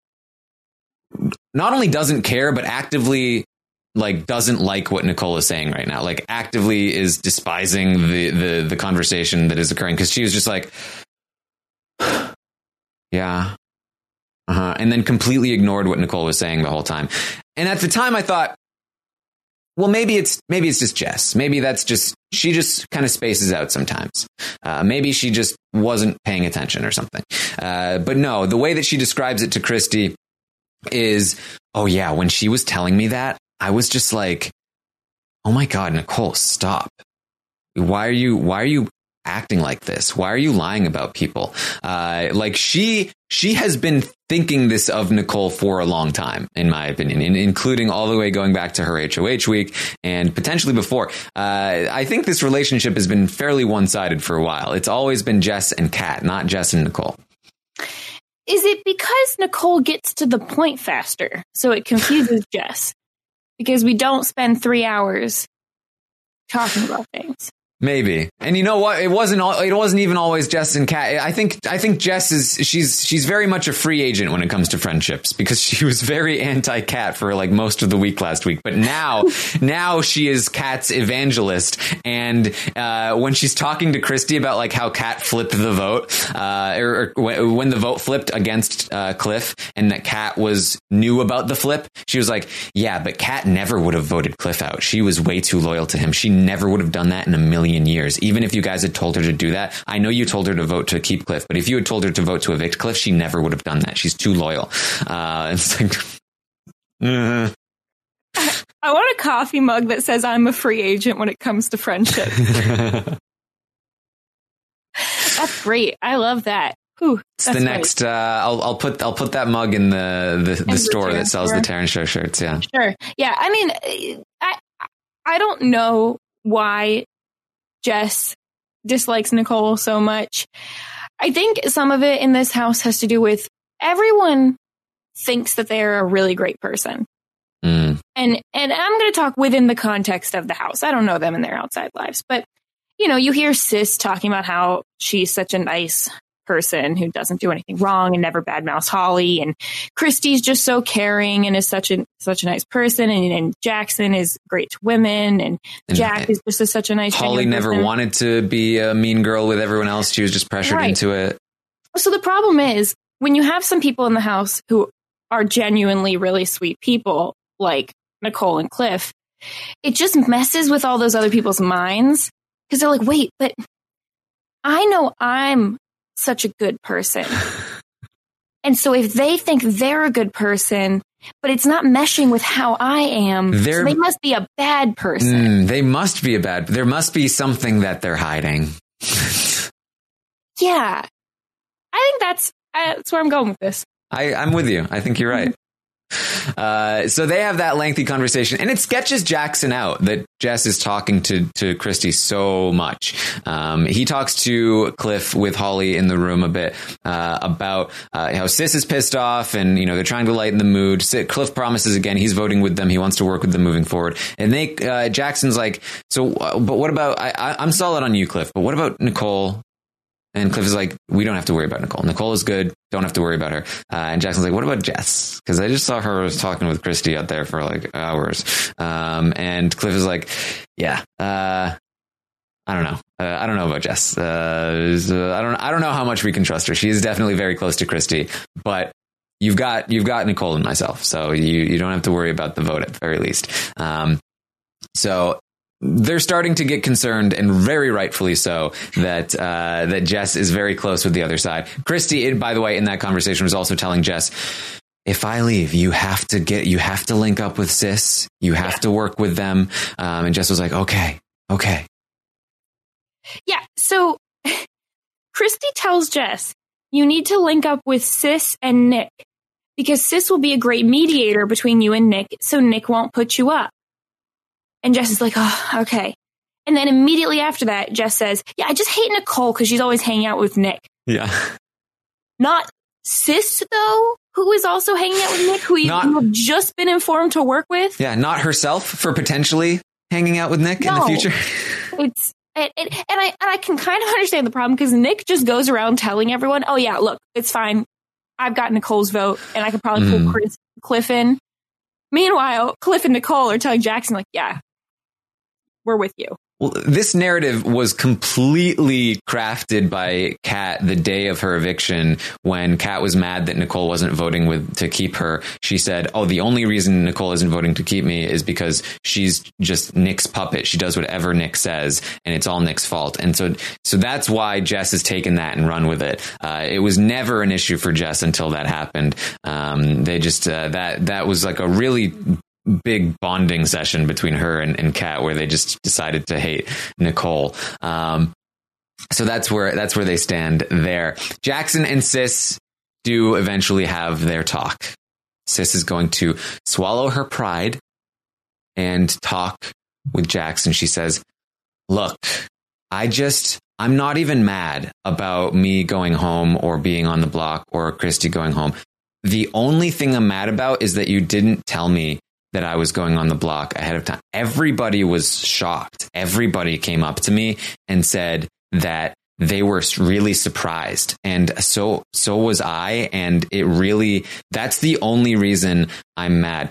not only doesn't care, but actively like doesn't like what Nicole is saying right now, like actively is despising the, the, the conversation that is occurring. Cause she was just like, yeah. Uh-huh. And then completely ignored what Nicole was saying the whole time. And at the time I thought, well, maybe it's, maybe it's just Jess. Maybe that's just, she just kind of spaces out sometimes. Uh, maybe she just wasn't paying attention or something. Uh, but no, the way that she describes it to Christy is, oh yeah, when she was telling me that, I was just like, oh my God, Nicole, stop. Why are you, why are you acting like this? Why are you lying about people? Uh, like she, she has been thinking this of Nicole for a long time, in my opinion, in, including all the way going back to her H O H week and potentially before. Uh, I think this relationship has been fairly one-sided for a while. It's always been Jess and Kat, not Jess and Nicole. Is it because Nicole gets to the point faster, so it confuses Jess? Because we don't spend three hours talking about things. Maybe. And you know what? It wasn't all, it wasn't even always Jess and Kat. I think I think Jess is she's she's very much a free agent when it comes to friendships, because she was very anti-Kat for like most of the week last week. But now now she is Kat's evangelist. And uh, when she's talking to Christy about like how Kat flipped the vote, uh, or, or when, when the vote flipped against uh, Cliff, and that Kat was knew about the flip, she was like, yeah, but Kat never would have voted Cliff out. She was way too loyal to him. She never would have done that in a million years. Even if you guys had told her to do that, I know you told her to vote to keep Cliff, but if you had told her to vote to evict Cliff, she never would have done that. She's too loyal. Uh, it's like, uh. I, I want a coffee mug that says I'm a free agent when it comes to friendship. That's great. I love that. Whew, it's the next. Uh, I'll, I'll put I'll put that mug in the the, the store that sells store. the Taryn Show shirts. Yeah, sure. Yeah, I mean, I I don't know why Jess dislikes Nicole so much. I think some of it in this house has to do with everyone thinks that they're a really great person. Mm. And and I'm going to talk within the context of the house. I don't know them in their outside lives, but you know, you hear Sis talking about how she's such a nice person who doesn't do anything wrong and never badmouths Holly, and Christy's just so caring and is such a such a nice person, and, and Jackson is great to women, and, and Jack is just a, such a nice Holly never person. wanted to be a mean girl with everyone else. She was just pressured right. into it. So the problem is when you have some people in the house who are genuinely really sweet people like Nicole and Cliff, it just messes with all those other people's minds, because they're like, wait, but I know I'm such a good person. And so if they think they're a good person, but it's not meshing with how I am, so they must be a bad person. Mm, they must be a bad, there must be something that they're hiding. Yeah. I think that's, that's where I'm going with this. I, I'm with you. I think you're right. Uh, so they have that lengthy conversation, and it sketches Jackson out that Jess is talking to, to Christy so much. Um, he talks to Cliff with Holly in the room a bit, uh, about, uh, how Sis is pissed off, and, you know, they're trying to lighten the mood. Cliff promises again, he's voting with them. He wants to work with them moving forward. And they, uh, Jackson's like, so, uh, but what about, I, I, I'm solid on you, Cliff, but what about Nicole? And Cliff is like, we don't have to worry about Nicole. Nicole is good. Don't have to worry about her. Uh, and Jackson's like, what about Jess? Because I just saw her talking with Christy out there for like hours. Um, and Cliff is like, yeah, uh, I don't know. Uh, I don't know about Jess. Uh, I don't. I don't know how much we can trust her. She is definitely very close to Christy, but you've got you've got Nicole and myself, so you you don't have to worry about the vote at the very least. Um, so. They're starting to get concerned, and very rightfully so, that uh, that Jess is very close with the other side. Christy, by the way, in that conversation was also telling Jess, if I leave, you have to get, you have to link up with Sis. You have yeah. to work with them. Um, and Jess was like, okay, okay. Yeah. So Christy tells Jess, you need to link up with Sis and Nick, because Sis will be a great mediator between you and Nick, so Nick won't put you up. And Jess is like, oh, okay. And then immediately after that, Jess says, yeah, I just hate Nicole because she's always hanging out with Nick. Yeah. Not Sis, though, who is also hanging out with Nick, who you have just been informed to work with. Yeah, not herself for potentially hanging out with Nick no. in the future. It's and, and, and I and I can kind of understand the problem, because Nick just goes around telling everyone, oh, yeah, look, it's fine. I've got Nicole's vote, and I could probably mm. pull Chris, Cliff in. Meanwhile, Cliff and Nicole are telling Jackson, like, yeah, we're with you. Well, this narrative was completely crafted by Kat the day of her eviction, when Kat was mad that Nicole wasn't voting with to keep her. She said, oh, the only reason Nicole isn't voting to keep me is because she's just Nick's puppet. She does whatever Nick says, and it's all Nick's fault. And so so that's why Jess has taken that and run with it. Uh, it was never an issue for Jess until that happened. Um, they just uh, that that was like a really big bonding session between her and, and Kat, where they just decided to hate Nicole. Um, so that's where that's where they stand there. Jackson and Sis do eventually have their talk. Sis is going to swallow her pride and talk with Jackson. She says, look, I just, I'm not even mad about me going home or being on the block or Christy going home. The only thing I'm mad about is that you didn't tell me that I was going on the block ahead of time. Everybody was shocked. Everybody came up to me and said that they were really surprised. And so, so was I. And it really, that's the only reason I'm mad.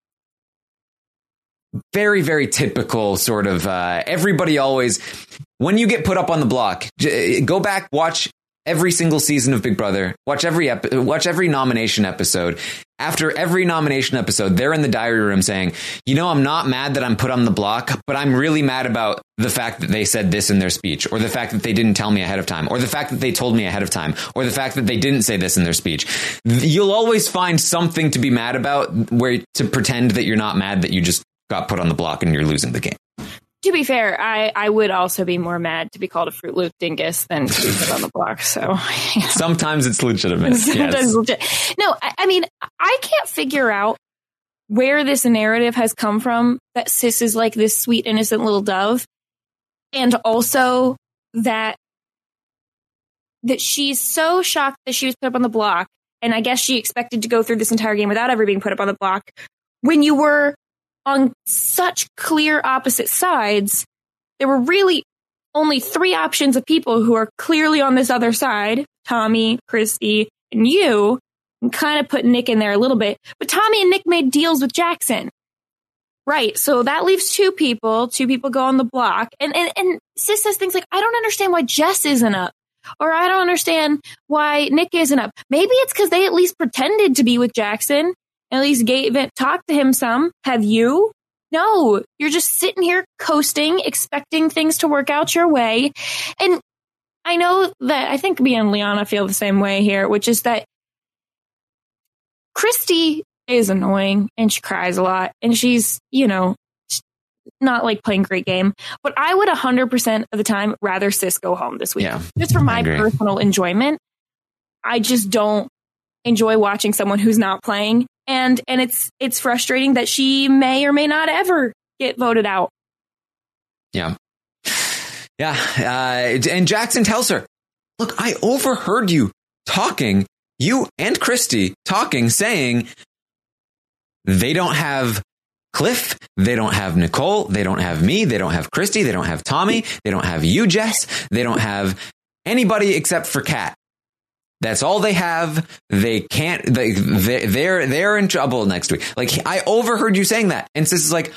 Very, very typical sort of, uh, everybody always, when you get put up on the block, j- go back, watch every single season of Big Brother, watch every ep- watch every nomination episode. After every nomination episode, they're in the diary room saying, you know, I'm not mad that I'm put on the block, but I'm really mad about the fact that they said this in their speech, or the fact that they didn't tell me ahead of time, or the fact that they told me ahead of time, or the fact that they didn't say this in their speech. You'll always find something to be mad about, where to pretend that you're not mad that you just got put on the block and you're losing the game. To be fair, I, I would also be more mad to be called a Fruit Loop dingus than to be put on the block. So yeah. Sometimes it's legitimate. Sometimes Yes. legit. No, I, I mean, I can't figure out where this narrative has come from that Sis is like this sweet, innocent little dove. And also that that she's so shocked that she was put up on the block. And I guess she expected to go through this entire game without ever being put up on the block. When you were on such clear opposite sides, there were really only three options of people who are clearly on this other side: Tommy, Christy, and you. And kind of put Nick in there a little bit. But Tommy and Nick made deals with Jackson. Right. So that leaves two people. Two people go on the block. And, and, and Sis says things like, I don't understand why Jess isn't up. Or I don't understand why Nick isn't up. Maybe it's because they at least pretended to be with Jackson. At least gave it, talked to him some. Have you? No, you're just sitting here coasting, expecting things to work out your way. And I know that I think me and Liana feel the same way here, which is that Christy is annoying and she cries a lot and she's, you know, not like playing great game. But I would one hundred percent of the time rather Sis go home this week. Yeah, just for my personal enjoyment. I just don't enjoy watching someone who's not playing. And and it's it's frustrating that she may or may not ever get voted out. Yeah. Yeah. Uh, and Jackson tells her, look, I overheard you talking, you and Christy talking, saying they don't have Cliff, they don't have Nicole, they don't have me, they don't have Christy, they don't have Tommy, they don't have you, Jess, they don't have anybody except for Kat. That's all they have. They can't, they, they, they're, they're in trouble next week. Like, I overheard you saying that. And Sis is like,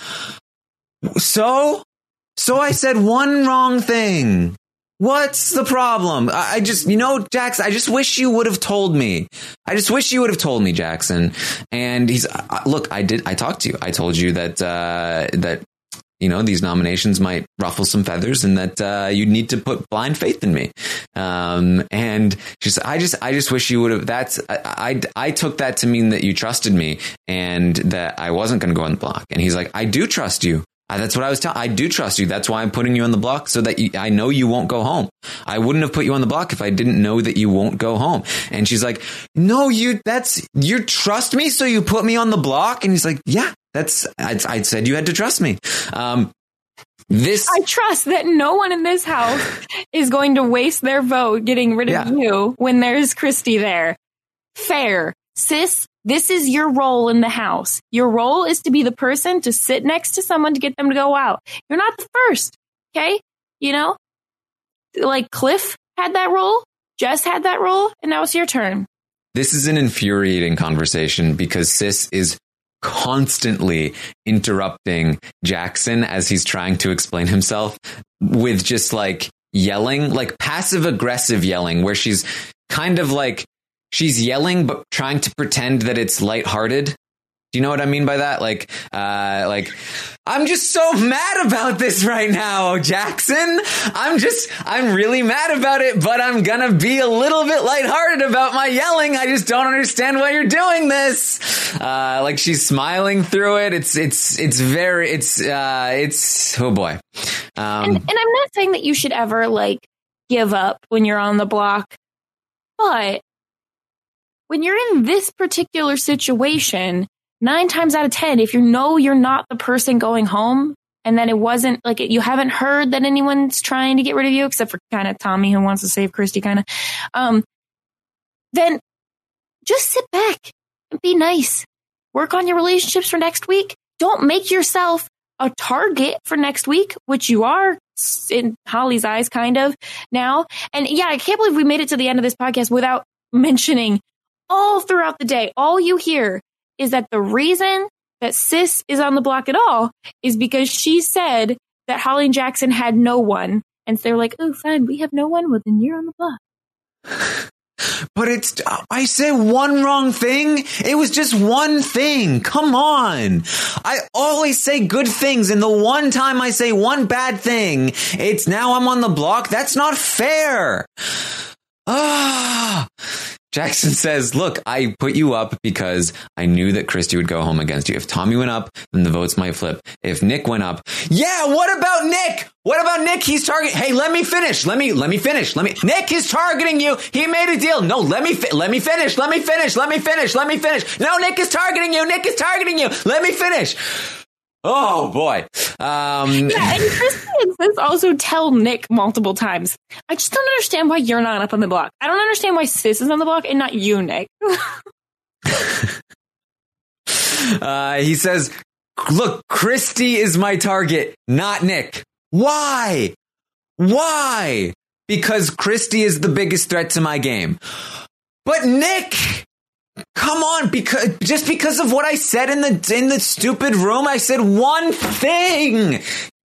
so, so I said one wrong thing. What's the problem? I, I just, you know, Jax, I just wish you would have told me. I just wish you would have told me, Jackson. And he's, uh, look, I did, I talked to you. I told you that, uh, that, you know, these nominations might ruffle some feathers and that uh, you need to put blind faith in me. Um, and just, I just, I just wish you would have, that's, I, I, I took that to mean that you trusted me and that I wasn't going to go on the block. And he's like, I do trust you. Uh, that's what I was telling. I do trust you. That's why I'm putting you on the block so that you, I know you won't go home. I wouldn't have put you on the block if I didn't know that you won't go home. And she's like, no, you, that's, you trust me. So you put me on the block. And he's like, yeah. That's, I, I said you had to trust me. Um, this, I trust that no one in this house is going to waste their vote getting rid of yeah. you when there's Christy there. Fair. Sis, this is your role in the house. Your role is to be the person to sit next to someone to get them to go out. You're not the first. Okay. You know, like Cliff had that role. Jess had that role. And now it's your turn. This is an infuriating conversation because Sis is constantly interrupting Jackson as he's trying to explain himself with just like yelling, like passive aggressive yelling, where she's kind of like she's yelling, but trying to pretend that it's lighthearted. Do you know what I mean by that? Like, uh, like, I'm just so mad about this right now, Jackson. I'm just, I'm really mad about it, but I'm gonna be a little bit lighthearted about my yelling. I just don't understand why you're doing this. Uh, like she's smiling through it. It's, it's, it's very, it's, uh, it's, oh boy. Um, and, and I'm not saying that you should ever like give up when you're on the block, but when you're in this particular situation, nine times out of ten, if you know you're not the person going home and that it wasn't like you haven't heard that anyone's trying to get rid of you, except for kind of Tommy who wants to save Christy kind of, um, then just sit back and be nice. Work on your relationships for next week. don't make yourself a target for next week, which you are in Holly's eyes, kind of now. And yeah, I can't believe we made it to the end of this podcast without mentioning all throughout the day. All you hear is that the reason that Sis is on the block at all is because she said that Holly and Jackson had no one. And so they're like, oh, fine, we have no one. Well, then you're on the block. But it's, I said one wrong thing. It was just one thing. Come on. I always say good things. And the one time I say one bad thing, it's now I'm on the block. That's not fair. Ah. Jackson says, look, I put you up because I knew that Christy would go home against you. If Tommy went up, then the votes might flip. If Nick went up, yeah, what about Nick? What about Nick? He's targeting. Hey, let me finish. Let me, let me finish. Let me, Nick is targeting you. He made a deal. No, let me, fi- let me finish. Let me finish. Let me finish. Let me finish. No, Nick is targeting you. Nick is targeting you. Let me finish. Oh boy. Um, yeah, and Christy and Sis also tell Nick multiple times, I just don't understand why you're not up on the block. I don't understand why Sis is on the block and not you, Nick. uh, he says, look, Christy is my target, not Nick. Why? Why? Because Christy is the biggest threat to my game. But Nick, come on, because just because of what I said in the in the stupid room, I said one thing.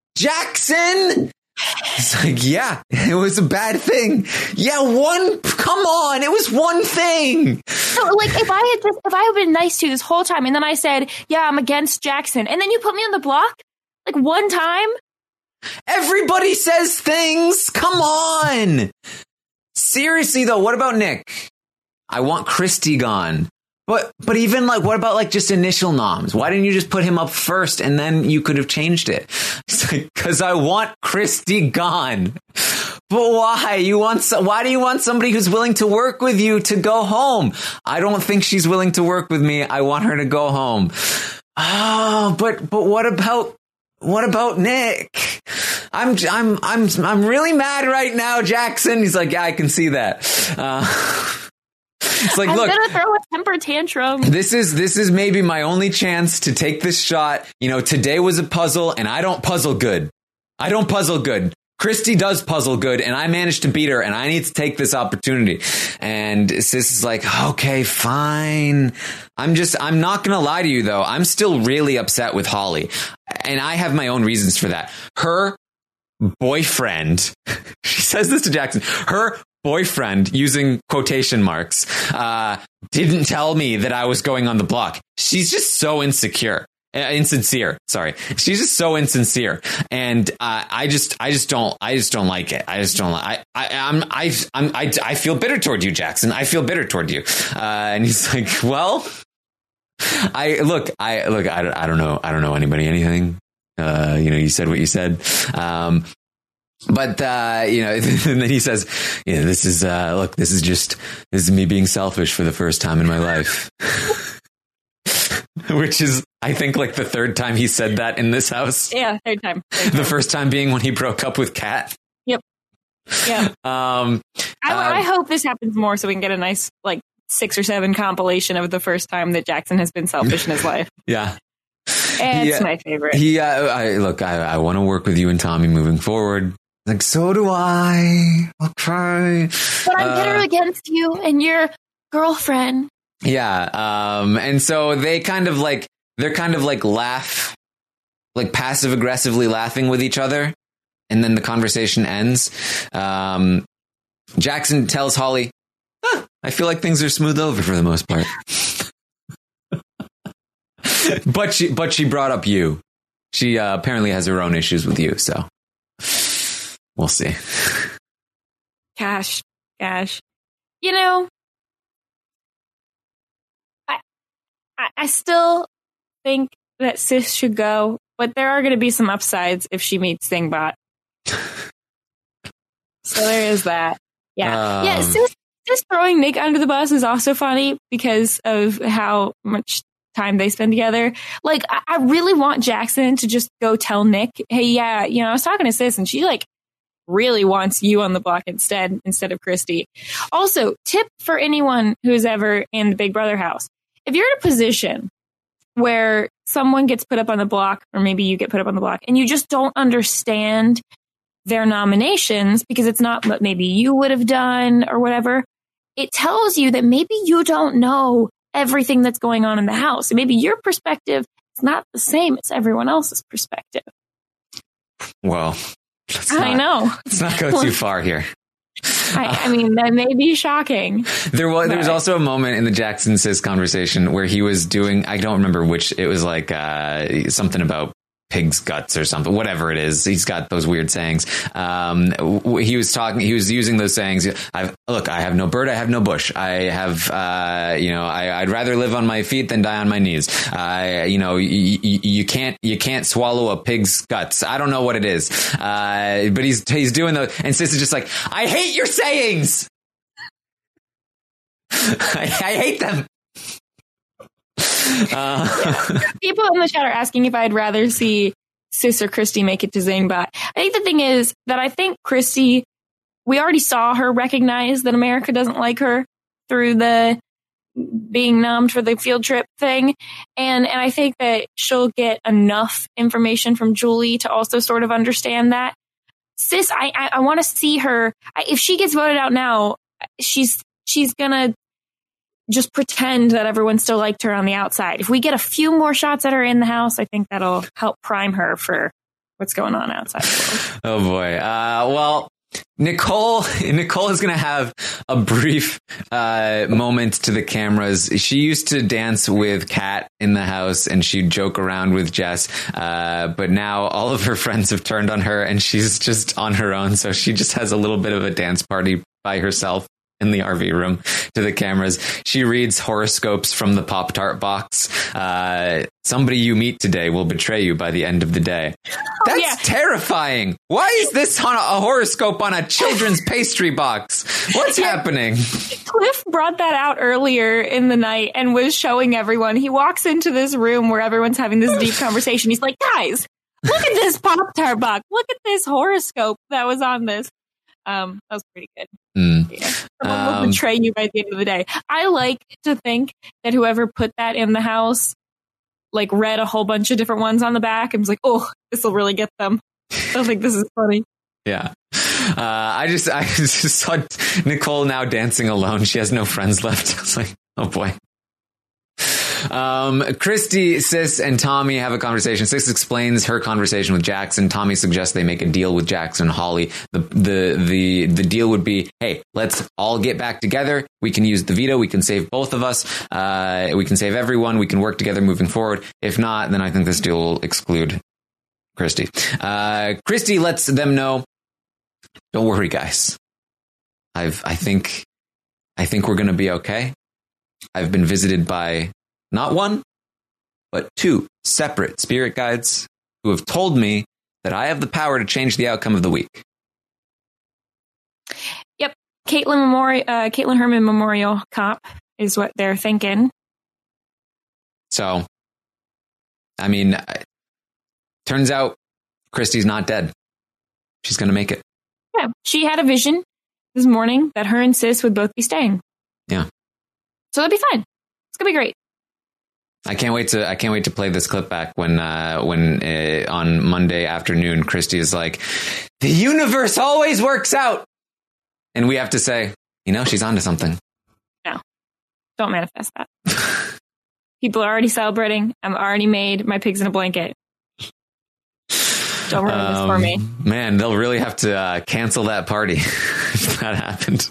Jackson. It's like, yeah, it was a bad thing. Yeah, one. Come on, it was one thing. So, like, if I had just if I had been nice to you this whole time, and then I said, yeah, I'm against Jackson, and then you put me on the block, like one time. Everybody says things. Come on. Seriously, though, what about Nick? I want Christy gone. But but even like, what about like just initial noms? Why didn't you just put him up first and then you could have changed it? It's like, because I want Christy gone. But why? You want so, why do you want somebody who's willing to work with you to go home? I don't think she's willing to work with me. I want her to go home. Oh, but but what about what about Nick? I'm I'm I'm I'm really mad right now, Jackson. He's like, yeah, I can see that. Uh, It's like, I'm look, gonna throw a temper tantrum. This is this is maybe my only chance to take this shot. You know, today was a puzzle, and I don't puzzle good. I don't puzzle good. Christy does puzzle good, and I managed to beat her, and I need to take this opportunity. And Sis is like, okay, fine. I'm just, I'm not gonna lie to you though. I'm still really upset with Holly, and I have my own reasons for that. Her boyfriend, she says this to Jackson, her boyfriend, using quotation marks, uh, didn't tell me that I was going on the block. She's just so insecure, uh, insincere. Sorry. She's just so insincere. And, uh, I just, I just don't, I just don't like it. I just don't like, I, I, I'm, I, I'm, I, I feel bitter toward you, Jackson. I feel bitter toward you. Uh, and he's like, well, I, look, I, look, I, I don't know. I don't know anybody, anything. Uh, you know, you said what you said. Um, But, uh, you know, and then he says, yeah, this is, uh, look, this is just, this is me being selfish for the first time in my life. Which is, I think, like the third time he said that in this house. Yeah, third time. Third time. The first time being when he broke up with Kat. Yep. Yeah. Um, I, uh, I hope this happens more so we can get a nice, like, six or seven compilation of the first time that Jackson has been selfish in his life. Yeah. And it's he, my favorite. He, uh, I, look, I, I want to work with you and Tommy moving forward. Like, so do I. Okay. But I'm bitter uh, against you and your girlfriend. Yeah. Um, and so they kind of like, they're kind of like laugh, like passive aggressively laughing with each other. And then the conversation ends. Um, Jackson tells Holly, huh, I feel like things are smoothed over for the most part. but she, but she brought up you. She uh, apparently has her own issues with you. So. We'll see. Gosh, gosh. You know, I, I, I still think that Sis should go, but there are going to be some upsides if she meets Singbot. So there is that. Yeah. Um, yeah, Sis, Sis throwing Nick under the bus is also funny because of how much time they spend together. Like, I, I really want Jackson to just go tell Nick, hey, yeah, you know, I was talking to Sis and she, like, really wants you on the block instead, instead of Christy. Also, tip for anyone who's ever in the Big Brother house. If you're in a position where someone gets put up on the block, or maybe you get put up on the block, and you just don't understand their nominations because it's not what maybe you would have done or whatever, it tells you that maybe you don't know everything that's going on in the house. Maybe your perspective is not the same as everyone else's perspective. Well, let's I not, know. Let's not go too far here. I, I mean, that may be shocking. There was but. there was also a moment in the Jackson Sis conversation where he was doing, I don't remember which, it was like uh, something about pig's guts or something, whatever it is. He's got those weird sayings. Um, he was talking, he was using those sayings. I've, look, I have no bird, I have no bush. I have, uh, you know, I, I'd rather live on my feet than die on my knees. I, uh, you know, y- y- you can't, you can't swallow a pig's guts. I don't know what it is. Uh, but he's, he's doing the, and Sis is just like, I hate your sayings. I, I hate them. Uh, People in the chat are asking if I'd rather see Sis or Christy make it to Zangbot. I think the thing is that I think Christy, we already saw her recognize that America doesn't like her through the being numbed for the field trip thing. And, and I think that she'll get enough information from Julie to also sort of understand that. Sis, I, I, I want to see her. I, if she gets voted out now, she's, she's gonna just pretend that everyone still liked her on the outside. If we get a few more shots at her in the house, I think that'll help prime her for what's going on outside. Oh boy. Uh, well, Nicole, Nicole is going to have a brief uh, moment to the cameras. She used to dance with Kat in the house and she'd joke around with Jess. Uh, but now all of her friends have turned on her and she's just on her own. So she just has a little bit of a dance party by herself in the R V room to the cameras. She reads horoscopes from the Pop-Tart box. Uh, somebody you meet today will betray you by the end of the day. That's oh, yeah. terrifying. Why is this on a, a horoscope on a children's pastry box? What's yeah. happening? Cliff brought that out earlier in the night and was showing everyone. He walks into this room where everyone's having this deep conversation. He's like, guys, look at this Pop-Tart box. Look at this horoscope that was on this. Um, that was pretty good. Mm. Yeah. Someone um, will betray you by the end of the day. I like to think that whoever put that in the house, like, read a whole bunch of different ones on the back and was like, oh, this will really get them. I think this is funny. Yeah. Uh, I just, I just saw Nicole now dancing alone. She has no friends left. I was like, oh boy. Um, Christy, Sis, and Tommy have a conversation. Sis explains her conversation with Jackson. Tommy suggests they make a deal with Jackson and Holly. The, the, the, the deal would be, hey, let's all get back together. We can use the veto. We can save both of us. Uh, we can save everyone. We can work together moving forward. If not, then I think this deal will exclude Christy. Uh, Christy lets them know, don't worry, guys. I've, I think, I think we're going to be okay. I've been visited by not one, but two separate spirit guides who have told me that I have the power to change the outcome of the week. Yep. Caitlin Memorial, uh, Caitlin Herman Memorial Cop is what they're thinking. So, I mean, turns out Christy's not dead. She's going to make it. Yeah. She had a vision this morning that her and Sis would both be staying. Yeah. So that'd be fine. It's going to be great. I can't wait to I can't wait to play this clip back when uh, when uh, on Monday afternoon Christy is like, the universe always works out, and we have to say, you know, she's onto something. No, don't manifest that. People are already celebrating. I'm already made my pigs in a blanket. Don't ruin um, this for me. Man, they'll really have to uh, cancel that party if that happened.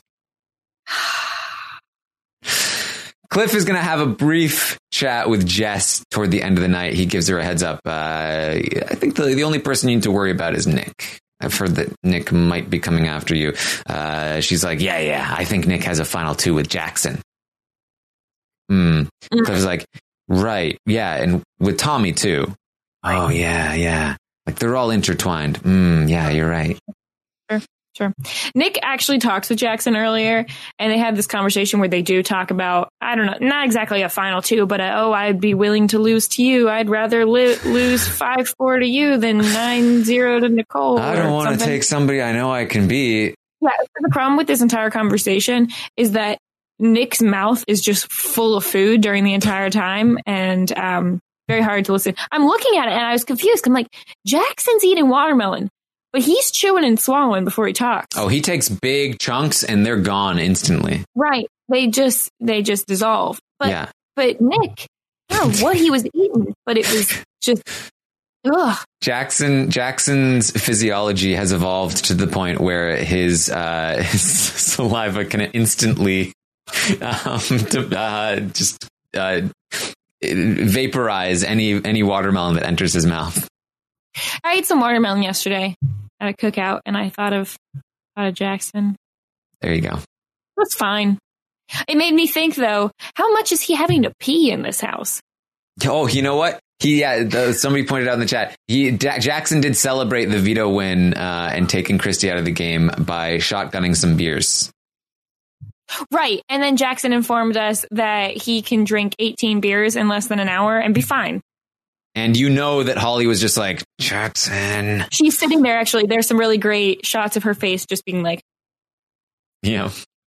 Cliff is going to have a brief chat with Jess toward the end of the night. He gives her a heads up. Uh, I think the, the only person you need to worry about is Nick. I've heard that Nick might be coming after you. Uh, she's like, yeah, yeah, I think Nick has a final two with Jackson. Hmm. Mm-hmm. Cliff's like, right, yeah, and with Tommy too. Oh, yeah, yeah. Like, they're all intertwined. Hmm, yeah, you're right. Sure. Sure. Nick actually talks with Jackson earlier, and they had this conversation where they do talk about, I don't know, not exactly a final two, but a, oh, I'd be willing to lose to you. I'd rather li- lose five four to you than nine zero to Nicole. I don't want to take somebody I know I can beat. Yeah, the problem with this entire conversation is that Nick's mouth is just full of food during the entire time, and um, very hard to listen. I'm looking at it and I was confused. I'm like, Jackson's eating watermelon, but he's chewing and swallowing before he talks. Oh, he takes big chunks and they're gone instantly. Right. They just they just dissolve. But yeah. but Nick, I don't know what he was eating, but it was just ugh. Jackson Jackson's physiology has evolved to the point where his uh, his saliva can instantly um, to, uh, just uh, vaporize any any watermelon that enters his mouth. I ate some watermelon yesterday at a cookout, and I thought of thought of Jackson. There you go. That's fine. It made me think, though, how much is he having to pee in this house? Oh, you know what? He yeah, the, somebody pointed out in the chat. He da- Jackson did celebrate the veto win uh, and taking Christy out of the game by shotgunning some beers. Right, and then Jackson informed us that he can drink eighteen beers in less than an hour and be fine. And you know that Holly was just like, Jackson. She's sitting there, actually. There's some really great shots of her face just being like, yeah.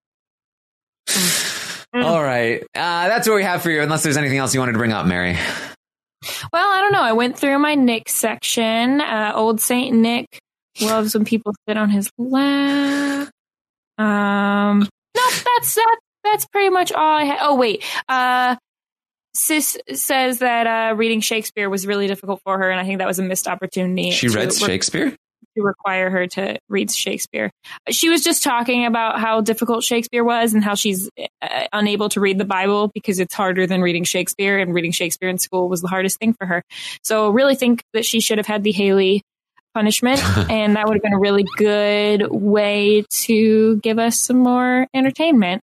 Mm. All right. Uh, that's what we have for you, unless there's anything else you wanted to bring up, Mary. Well, I don't know. I went through my Nick section. Uh, old Saint Nick loves when people sit on his lap. Um, no, that's that. That's pretty much all I had. Oh, wait. Uh, Sis says that uh, reading Shakespeare was really difficult for her, and I think that was a missed opportunity. She read re- Shakespeare? To require her to read Shakespeare. She was just talking about how difficult Shakespeare was and how she's uh, unable to read the Bible because it's harder than reading Shakespeare, and reading Shakespeare in school was the hardest thing for her. So really think that she should have had the Haley punishment, and that would have been a really good way to give us some more entertainment.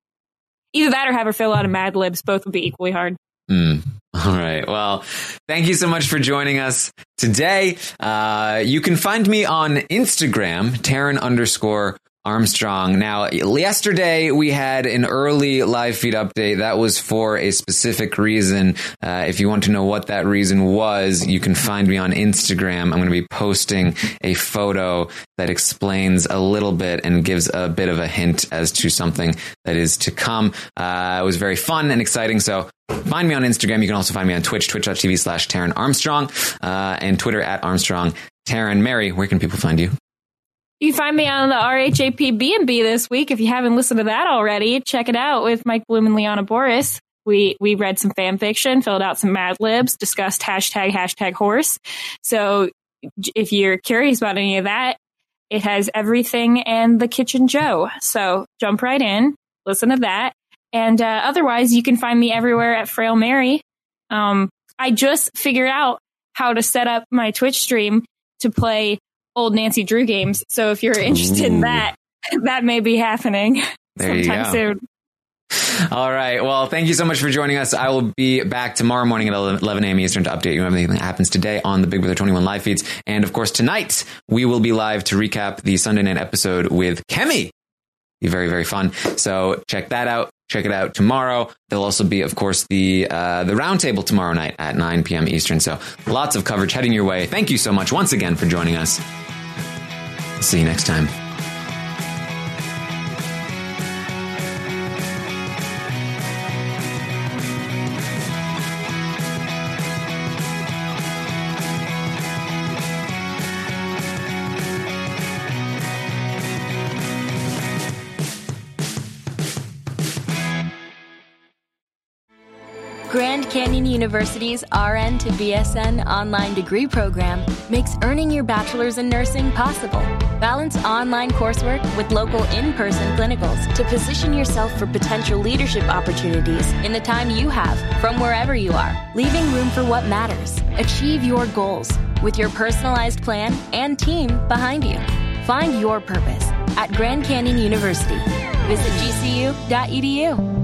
Either that or have her fill out a Mad Libs. Both would be equally hard. Mm. All right. Well, thank you so much for joining us today. Uh, you can find me on Instagram, Taryn underscore Armstrong. Now, yesterday we had an early live feed update. That was for a specific reason. Uh, if you want to know what that reason was, you can find me on Instagram. I'm going to be posting a photo that explains a little bit and gives a bit of a hint as to something that is to come. Uh, it was very fun and exciting. So find me on Instagram. You can also find me on Twitch, twitch.tv slash Taryn Armstrong, uh, and Twitter at Armstrong Taryn. Mary, where can people find you? You can find me on the R H A P B and B this week. If you haven't listened to that already, check it out with Mike Bloom and Liana Boris. We we read some fan fiction, filled out some Mad Libs, discussed hashtag, hashtag horse. So if you're curious about any of that, it has everything and the Kitchen Joe. So jump right in, listen to that. And uh, otherwise, you can find me everywhere at Frail Mary. Um, I just figured out how to set up my Twitch stream to play old Nancy Drew games. So if you're interested Ooh. in that, that may be happening there sometime soon. All right. Well, thank you so much for joining us. I will be back tomorrow morning at eleven a.m. Eastern to update you on everything that happens today on the Big Brother twenty-one live feeds. And of course, tonight we will be live to recap the Sunday night episode with Kemi. Be very, very fun. So check that out. Check it out tomorrow. There'll also be, of course, the uh, the roundtable tomorrow night at nine p.m. Eastern. So lots of coverage heading your way. Thank you so much once again for joining us. See you next time. Grand Canyon University's R N to B S N online degree program makes earning your bachelor's in nursing possible. Balance online coursework with local in-person clinicals to position yourself for potential leadership opportunities in the time you have from wherever you are, leaving room for what matters. Achieve your goals with your personalized plan and team behind you. Find your purpose at Grand Canyon University. Visit G C U dot E D U.